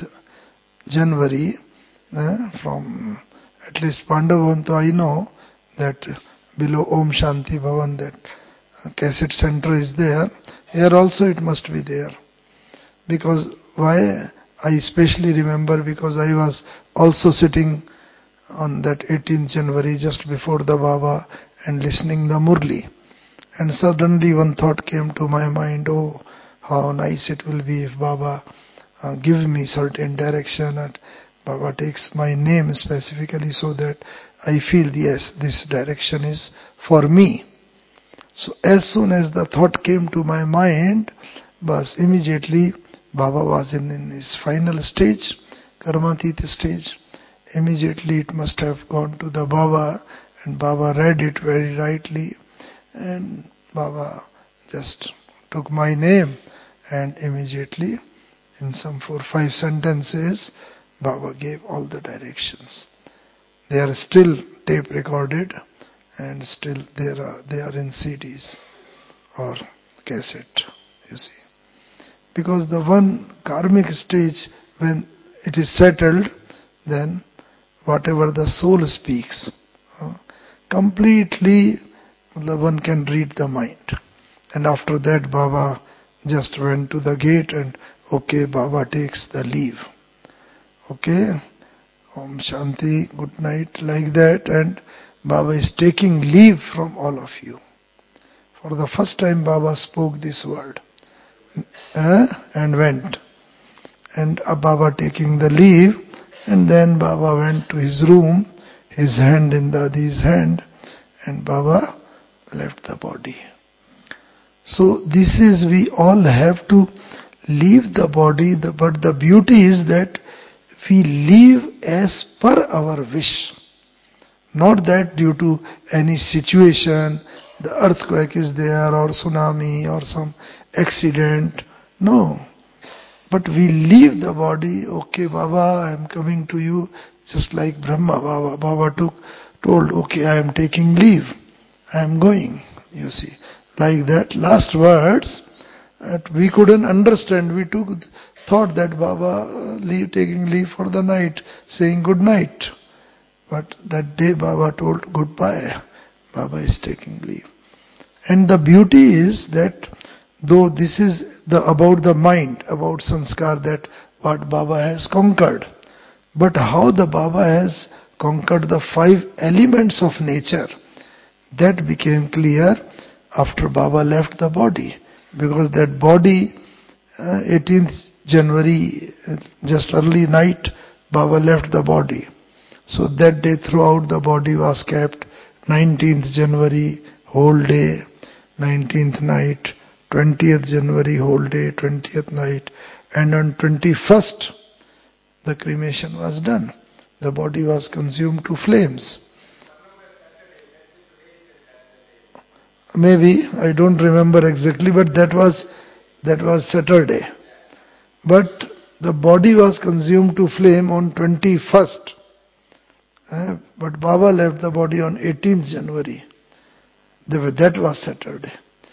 January eh, from at least Pandavanto. I know that below Om Shanti Bhavan, that cassette center is there. Here also it must be there. Because why I especially remember, because I was also sitting on that eighteenth January just before the Baba and listening the Murli. And suddenly one thought came to my mind, oh, how nice it will be if Baba uh, gives me certain direction, and Baba takes my name specifically, so that I feel, yes, this direction is for me. So as soon as the thought came to my mind, but immediately Baba was in, in his final stage, Karmatita stage. Immediately it must have gone to the Baba, and Baba read it very rightly, and Baba just took my name, and immediately in some four five sentences Baba gave all the directions. They are still tape recorded and still they are, they are in C Ds or cassette, you see. Because the one karmic stage, when it is settled, then whatever the soul speaks, uh, completely the one can read the mind. And after that Baba just went to the gate and okay, Baba takes the leave. Okay, Om Shanti, good night, like that, and Baba is taking leave from all of you. For the first time Baba spoke this word uh, and went. And Baba taking the leave, and then Baba went to his room, his hand in Dadi's hand, and Baba left the body. So this is, we all have to leave the body, but the beauty is that we live as per our wish. Not that due to any situation, the earthquake is there or tsunami or some accident. No. But we leave the body, okay Baba, I am coming to you, just like Brahma Baba. Baba took, told, okay, I am taking leave. I am going, you see. Like that, last words, that we couldn't understand. We took, thought that Baba leave, taking leave for the night, saying good night. But that day Baba told goodbye. Baba is taking leave. And the beauty is that though this is the about the mind, about sanskar, that what Baba has conquered, but how the Baba has conquered the five elements of nature, that became clear after Baba left the body. Because that body, uh, eighteenth January, uh, just early night, Baba left the body. So that day throughout the body was kept. nineteenth January, whole day, nineteenth night, twentieth January, whole day, twentieth night, and on twenty-first the cremation was done. The body was consumed to flames. Maybe, I don't remember exactly, but that was that was Saturday. But the body was consumed to flame on twenty-first. Uh, but Baba left the body on eighteenth January. That was Saturday.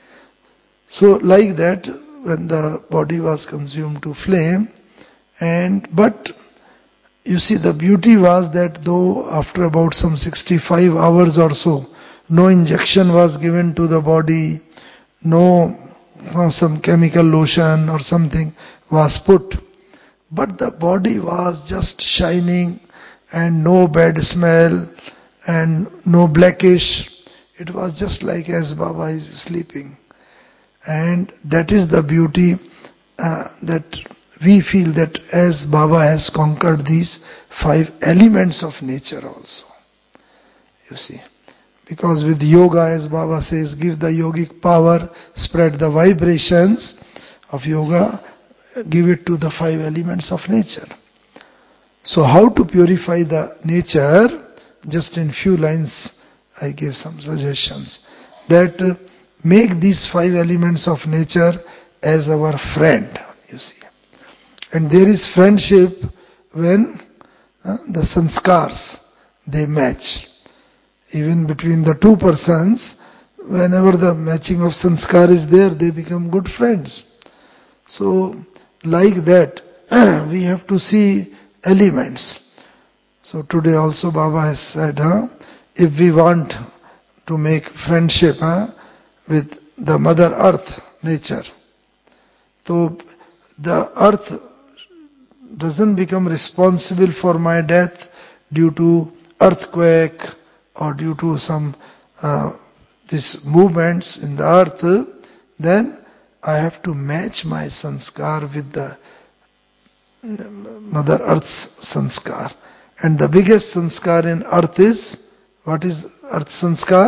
So like that, when the body was consumed to flame, and but you see the beauty was that though after about some sixty-five hours or so, no injection was given to the body, no, no some chemical lotion or something was put, but the body was just shining and no bad smell and no blackish. It was just like as Baba is sleeping. And that is the beauty uh, that we feel that as Baba has conquered these five elements of nature also. You see. Because with yoga, as Baba says, give the yogic power, spread the vibrations of yoga, give it to the five elements of nature. So how to purify the nature? Just in few lines I give some suggestions. That uh, make these five elements of nature as our friend, you see. And there is friendship when uh, the sanskars, they match. Even between the two persons, whenever the matching of sanskar is there, they become good friends. So, like that, we have to see elements. So today also Baba has said, huh, if we want to make friendship huh, with the Mother Earth, nature, so the earth doesn't become responsible for my death due to earthquake or due to some uh, these movements in the earth, then I have to match my sanskar with the Mother Earth's sanskar. And the biggest sanskar in earth is, what is earth sanskar?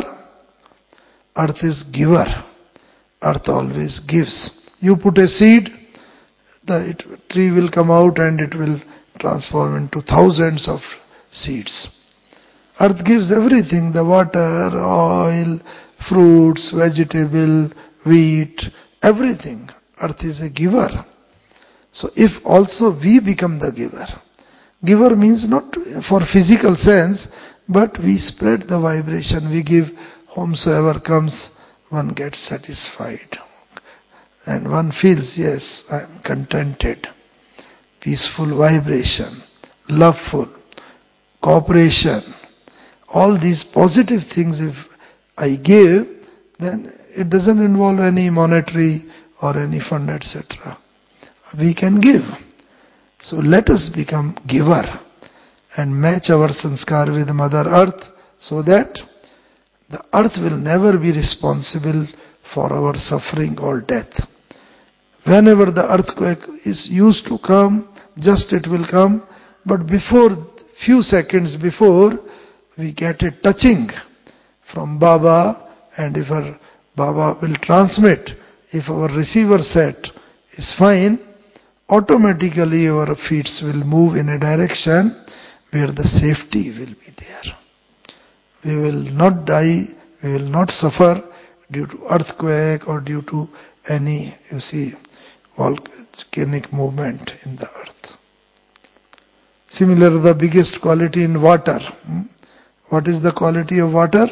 Earth is giver. Earth always gives. You put a seed, the it, tree will come out and it will transform into thousands of seeds. Earth gives everything, the water, oil, fruits, vegetable, wheat, everything. Earth is a giver. So if also we become the giver, giver means not for physical sense, but we spread the vibration, we give whomsoever comes, one gets satisfied. And one feels, yes, I am contented. Peaceful vibration, loveful, cooperation. All these positive things if I give, then it doesn't involve any monetary or any fund, et cetera. We can give. So let us become giver and match our sanskar with Mother Earth so that the earth will never be responsible for our suffering or death. Whenever the earthquake is used to come, just it will come, but before, few seconds before, we get a touching from Baba, and if our Baba will transmit, if our receiver set is fine, automatically our feet will move in a direction where the safety will be there. We will not die, we will not suffer due to earthquake or due to any, you see, volcanic movement in the earth. Similar, the biggest quality in water. What is the quality of water?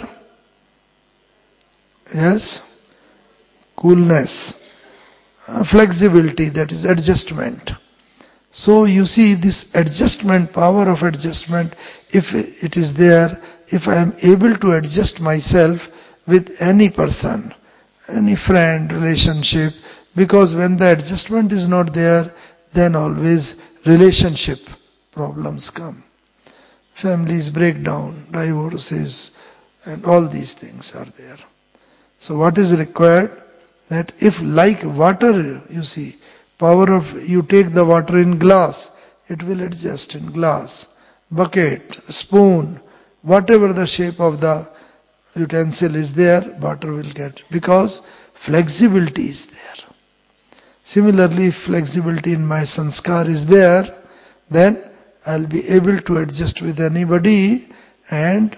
Yes? Coolness. Uh, flexibility, that is adjustment. So you see this adjustment, power of adjustment, if it is there, if I am able to adjust myself with any person, any friend, relationship, because when the adjustment is not there, then always relationship problems come. Families break down, divorces, and all these things are there. So what is required? That if like water, you see, power of, you take the water in glass, it will adjust in glass, bucket, spoon, whatever the shape of the utensil is there, water will get, because flexibility is there. Similarly, if flexibility in my sanskar is there, then I'll be able to adjust with anybody, and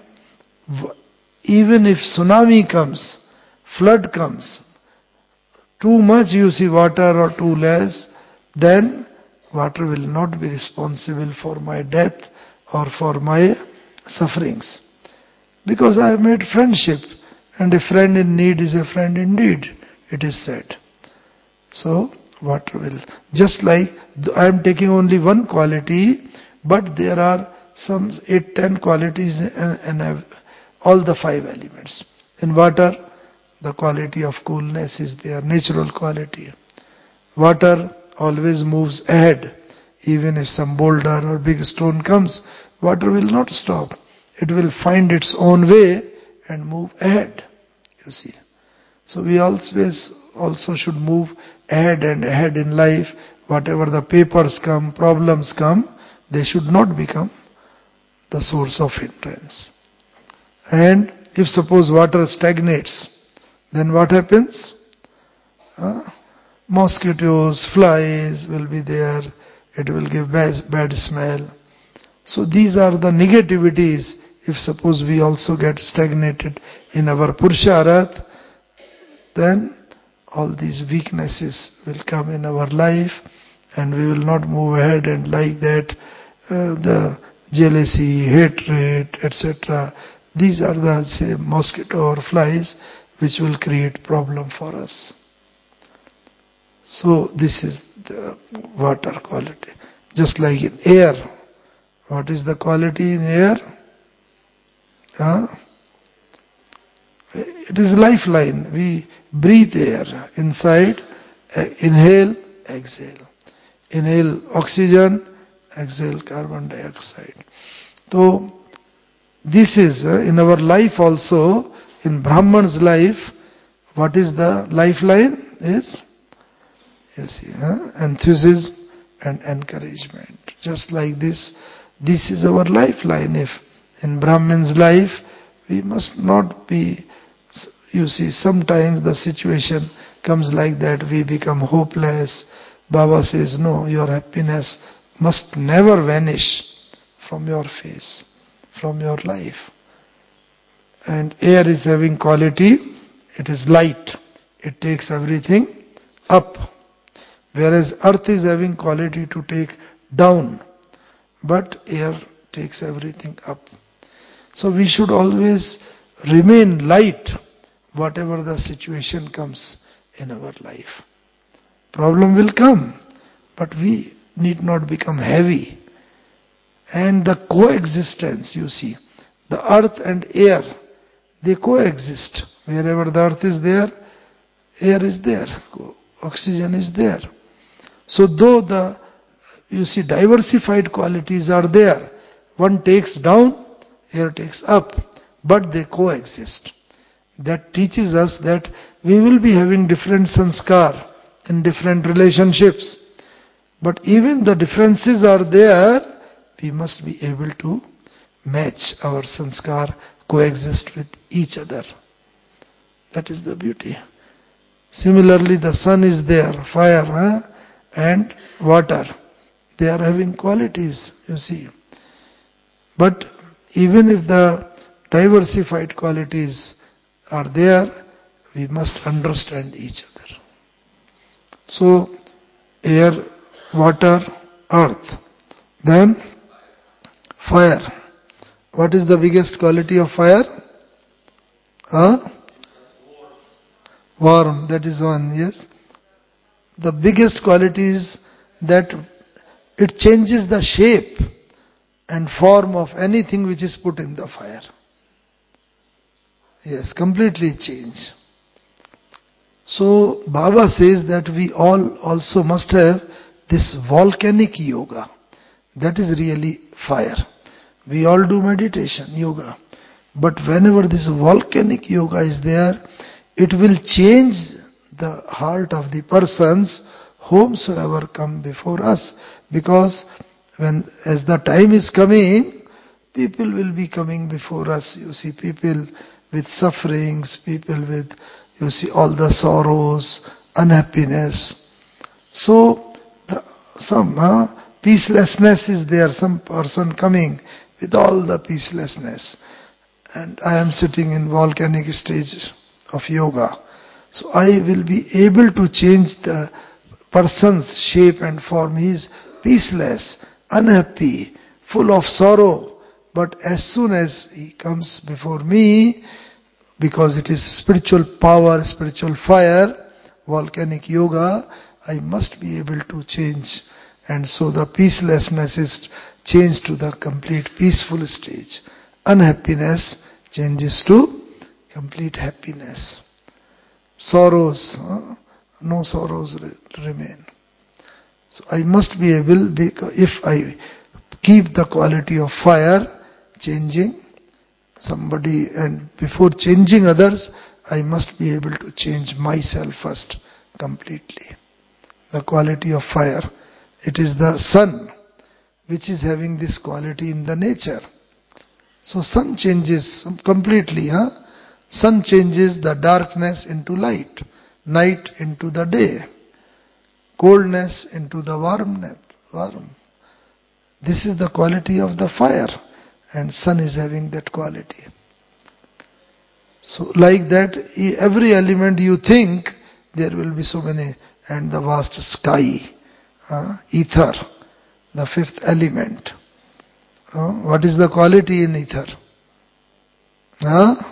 even if tsunami comes, flood comes, too much you see water or too less, then water will not be responsible for my death or for my sufferings. Because I have made friendship, and a friend in need is a friend indeed, it is said. So, water will, just like I am taking only one quality, but there are some eight, ten qualities and have all the five elements. In water, the quality of coolness is there, natural quality. Water always moves ahead. Even if some boulder or big stone comes, water will not stop. It will find its own way and move ahead, you see. So we always also should move ahead and ahead in life. Whatever the papers come, problems come, they should not become the source of hindrance. And if suppose water stagnates, then what happens? Uh, mosquitoes, flies will be there. It will give bad, bad smell. So these are the negativities. If suppose we also get stagnated in our Purusharth, then all these weaknesses will come in our life, and we will not move ahead, and like that, uh, the jealousy, hatred, et cetera. These are the, say, mosquito or flies which will create problem for us. So this is the water quality. Just like in air. What is the quality in air? Huh? It is lifeline. We breathe air inside, inhale, exhale. Inhale oxygen, exhale carbon dioxide. So this is uh, in our life also, in Brahman's life, what is the lifeline? Is, you see, huh? enthusiasm and encouragement. Just like this, this is our lifeline. If in Brahman's life, we must not be, you see, sometimes the situation comes like that, we become hopeless, Baba says, no, your happiness must never vanish from your face, from your life. And air is having quality, it is light. It takes everything up. Whereas earth is having quality to take down. But air takes everything up. So we should always remain light, whatever the situation comes in our life. Problem will come, but we need not become heavy. And the coexistence, you see, the earth and air, they coexist. Wherever the earth is there, air is there, oxygen is there. So though the, you see, diversified qualities are there, one takes down, air takes up, but they coexist. That teaches us that we will be having different sanskar in different relationships. But even the differences are there, we must be able to match our sanskar, coexist with each other. That is the beauty. Similarly, the sun is there, fire huh? and water. They are having qualities, you see. But even if the diversified qualities are there, we must understand each other. So, air, water, earth. Then, fire. What is the biggest quality of fire? Huh? Warm, that is one, yes. The biggest quality is that it changes the shape and form of anything which is put in the fire. Yes, completely change. So Baba says that we all also must have this volcanic yoga. That is really fire. We all do meditation, yoga. But whenever this volcanic yoga is there, it will change the heart of the persons whomsoever come before us. Because when, as the time is coming, people will be coming before us. You see, people with sufferings, people with, you see, all the sorrows, unhappiness. So, the, some uh, peacelessness is there, some person coming with all the peacelessness. And I am sitting in volcanic stage of yoga. So I will be able to change the person's shape and form. He is peaceless, unhappy, full of sorrow. But as soon as he comes before me, because it is spiritual power, spiritual fire, volcanic yoga, I must be able to change. And so the peacelessness is changed to the complete peaceful stage. Unhappiness changes to complete happiness. Sorrows, huh? no sorrows re- remain. So I must be able, if I keep the quality of fire, changing somebody, and before changing others, I must be able to change myself first, completely. The quality of fire. It is the sun which is having this quality in the nature. So sun changes completely, huh? Sun changes the darkness into light, night into the day, coldness into the warmness. Warm. This is the quality of the fire, and sun is having that quality. So like that, every element you think, there will be so many, and the vast sky, uh, ether, the fifth element. Uh, what is the quality in ether? Huh?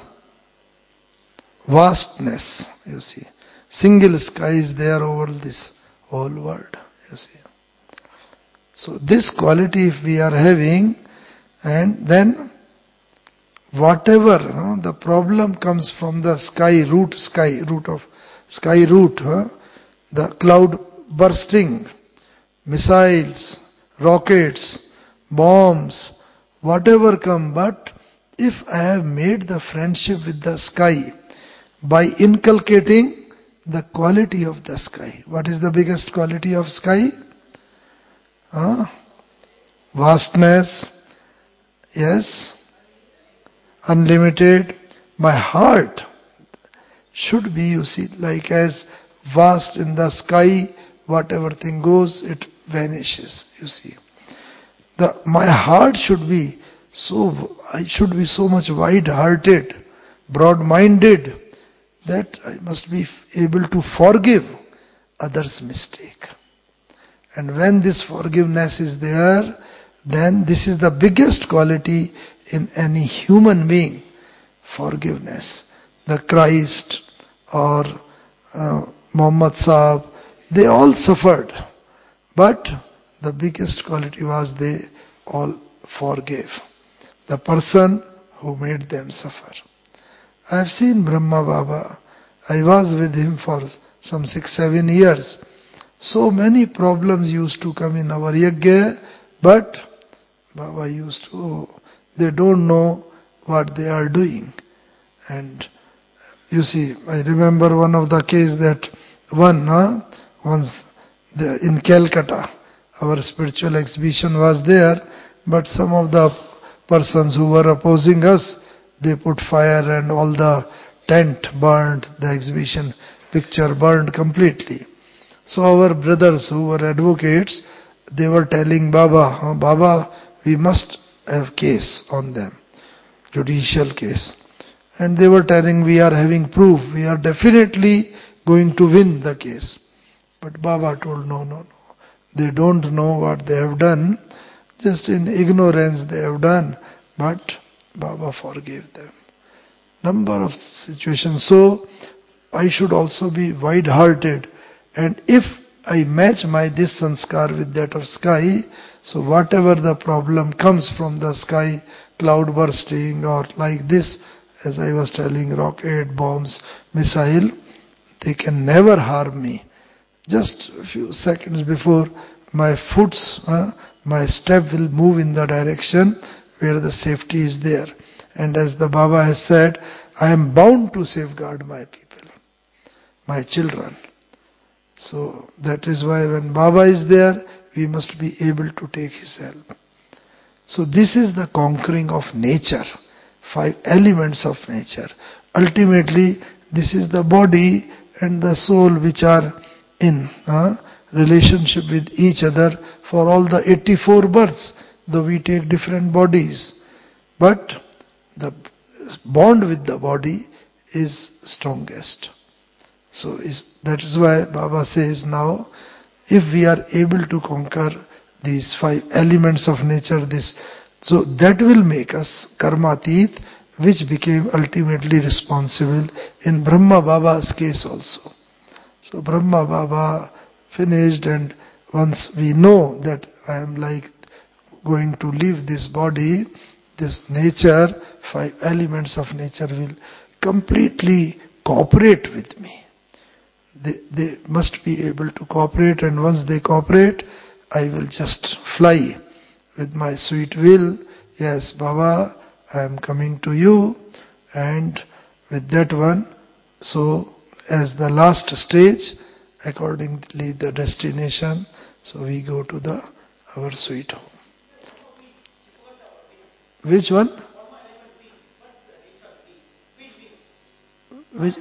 Vastness, you see. Single sky is there over this whole world, you see. So this quality if we are having, and then whatever huh, the problem comes from the sky, root sky, root of sky root, huh, the cloud bursting, missiles, rockets, bombs, whatever come, but if I have made the friendship with the sky by inculcating the quality of the sky. What is the biggest quality of sky? Huh? Vastness, yes, unlimited. My heart should be, you see, like as vast in the sky, whatever thing goes, it vanishes, you see. The, my heart should be so, I should be so much wide-hearted, broad-minded, that I must be able to forgive others' mistake. And when this forgiveness is there, then this is the biggest quality in any human being, forgiveness. The Christ or uh, Muhammad Sahib, they all suffered. But the biggest quality was they all forgave the person who made them suffer. I have seen Brahma Baba. I was with him for some six, seven years. So many problems used to come in our yajna, but Baba used to, oh, they don't know what they are doing. And you see, I remember one of the case that one, huh, once the, in Calcutta, our spiritual exhibition was there, but some of the persons who were opposing us, they put fire and all the tent burned, the exhibition picture burned completely. So our brothers who were advocates, they were telling Baba, oh, Baba, we must have case on them, judicial case. And they were telling, we are having proof, we are definitely going to win the case. But Baba told, no, no, no. They don't know what they have done. Just in ignorance they have done. But Baba forgave them. Number of situations. So, I should also be wide-hearted. And if I match my this sanskar with that of sky, so whatever the problem comes from the sky, cloud bursting or like this, as I was telling, rocket, bombs, missile, they can never harm me. Just a few seconds before my foot's, uh, my step will move in the direction where the safety is there. And as the Baba has said, I am bound to safeguard my people, my children. So that is why when Baba is there, we must be able to take his help. So this is the conquering of nature, five elements of nature. Ultimately, this is the body and the soul which are in uh, relationship with each other for all the eighty-four births, though we take different bodies. But the bond with the body is strongest. So is, that is why Baba says now, if we are able to conquer these five elements of nature, this, so that will make us karmatit, which became ultimately responsible in Brahma Baba's case also. So Brahma Baba finished, and once we know that I am like going to leave this body, this nature, five elements of nature will completely cooperate with me. They, they must be able to cooperate, and once they cooperate, I will just fly with my sweet will. Yes, Baba, I am coming to you, and with that one, so as the last stage, accordingly the destination, so we go to the our sweet home. Which one? Which?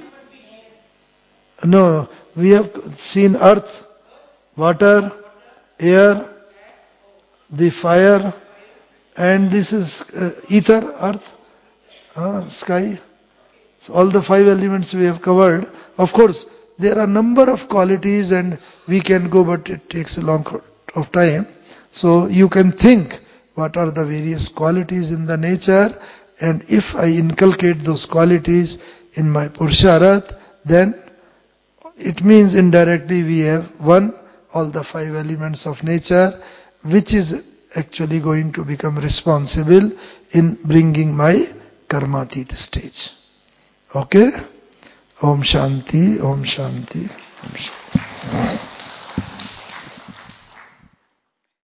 No, we have seen earth, water, air, the fire, and this is uh, ether, earth, uh, sky. So all the five elements we have covered. Of course, there are number of qualities and we can go, but it takes a long of time. So you can think what are the various qualities in the nature, and if I inculcate those qualities in my Purusharth, then it means indirectly we have one, all the five elements of nature, which is actually going to become responsible in bringing my karmatit stage. Okay? Om Shanti, Om Shanti, Om Shanti.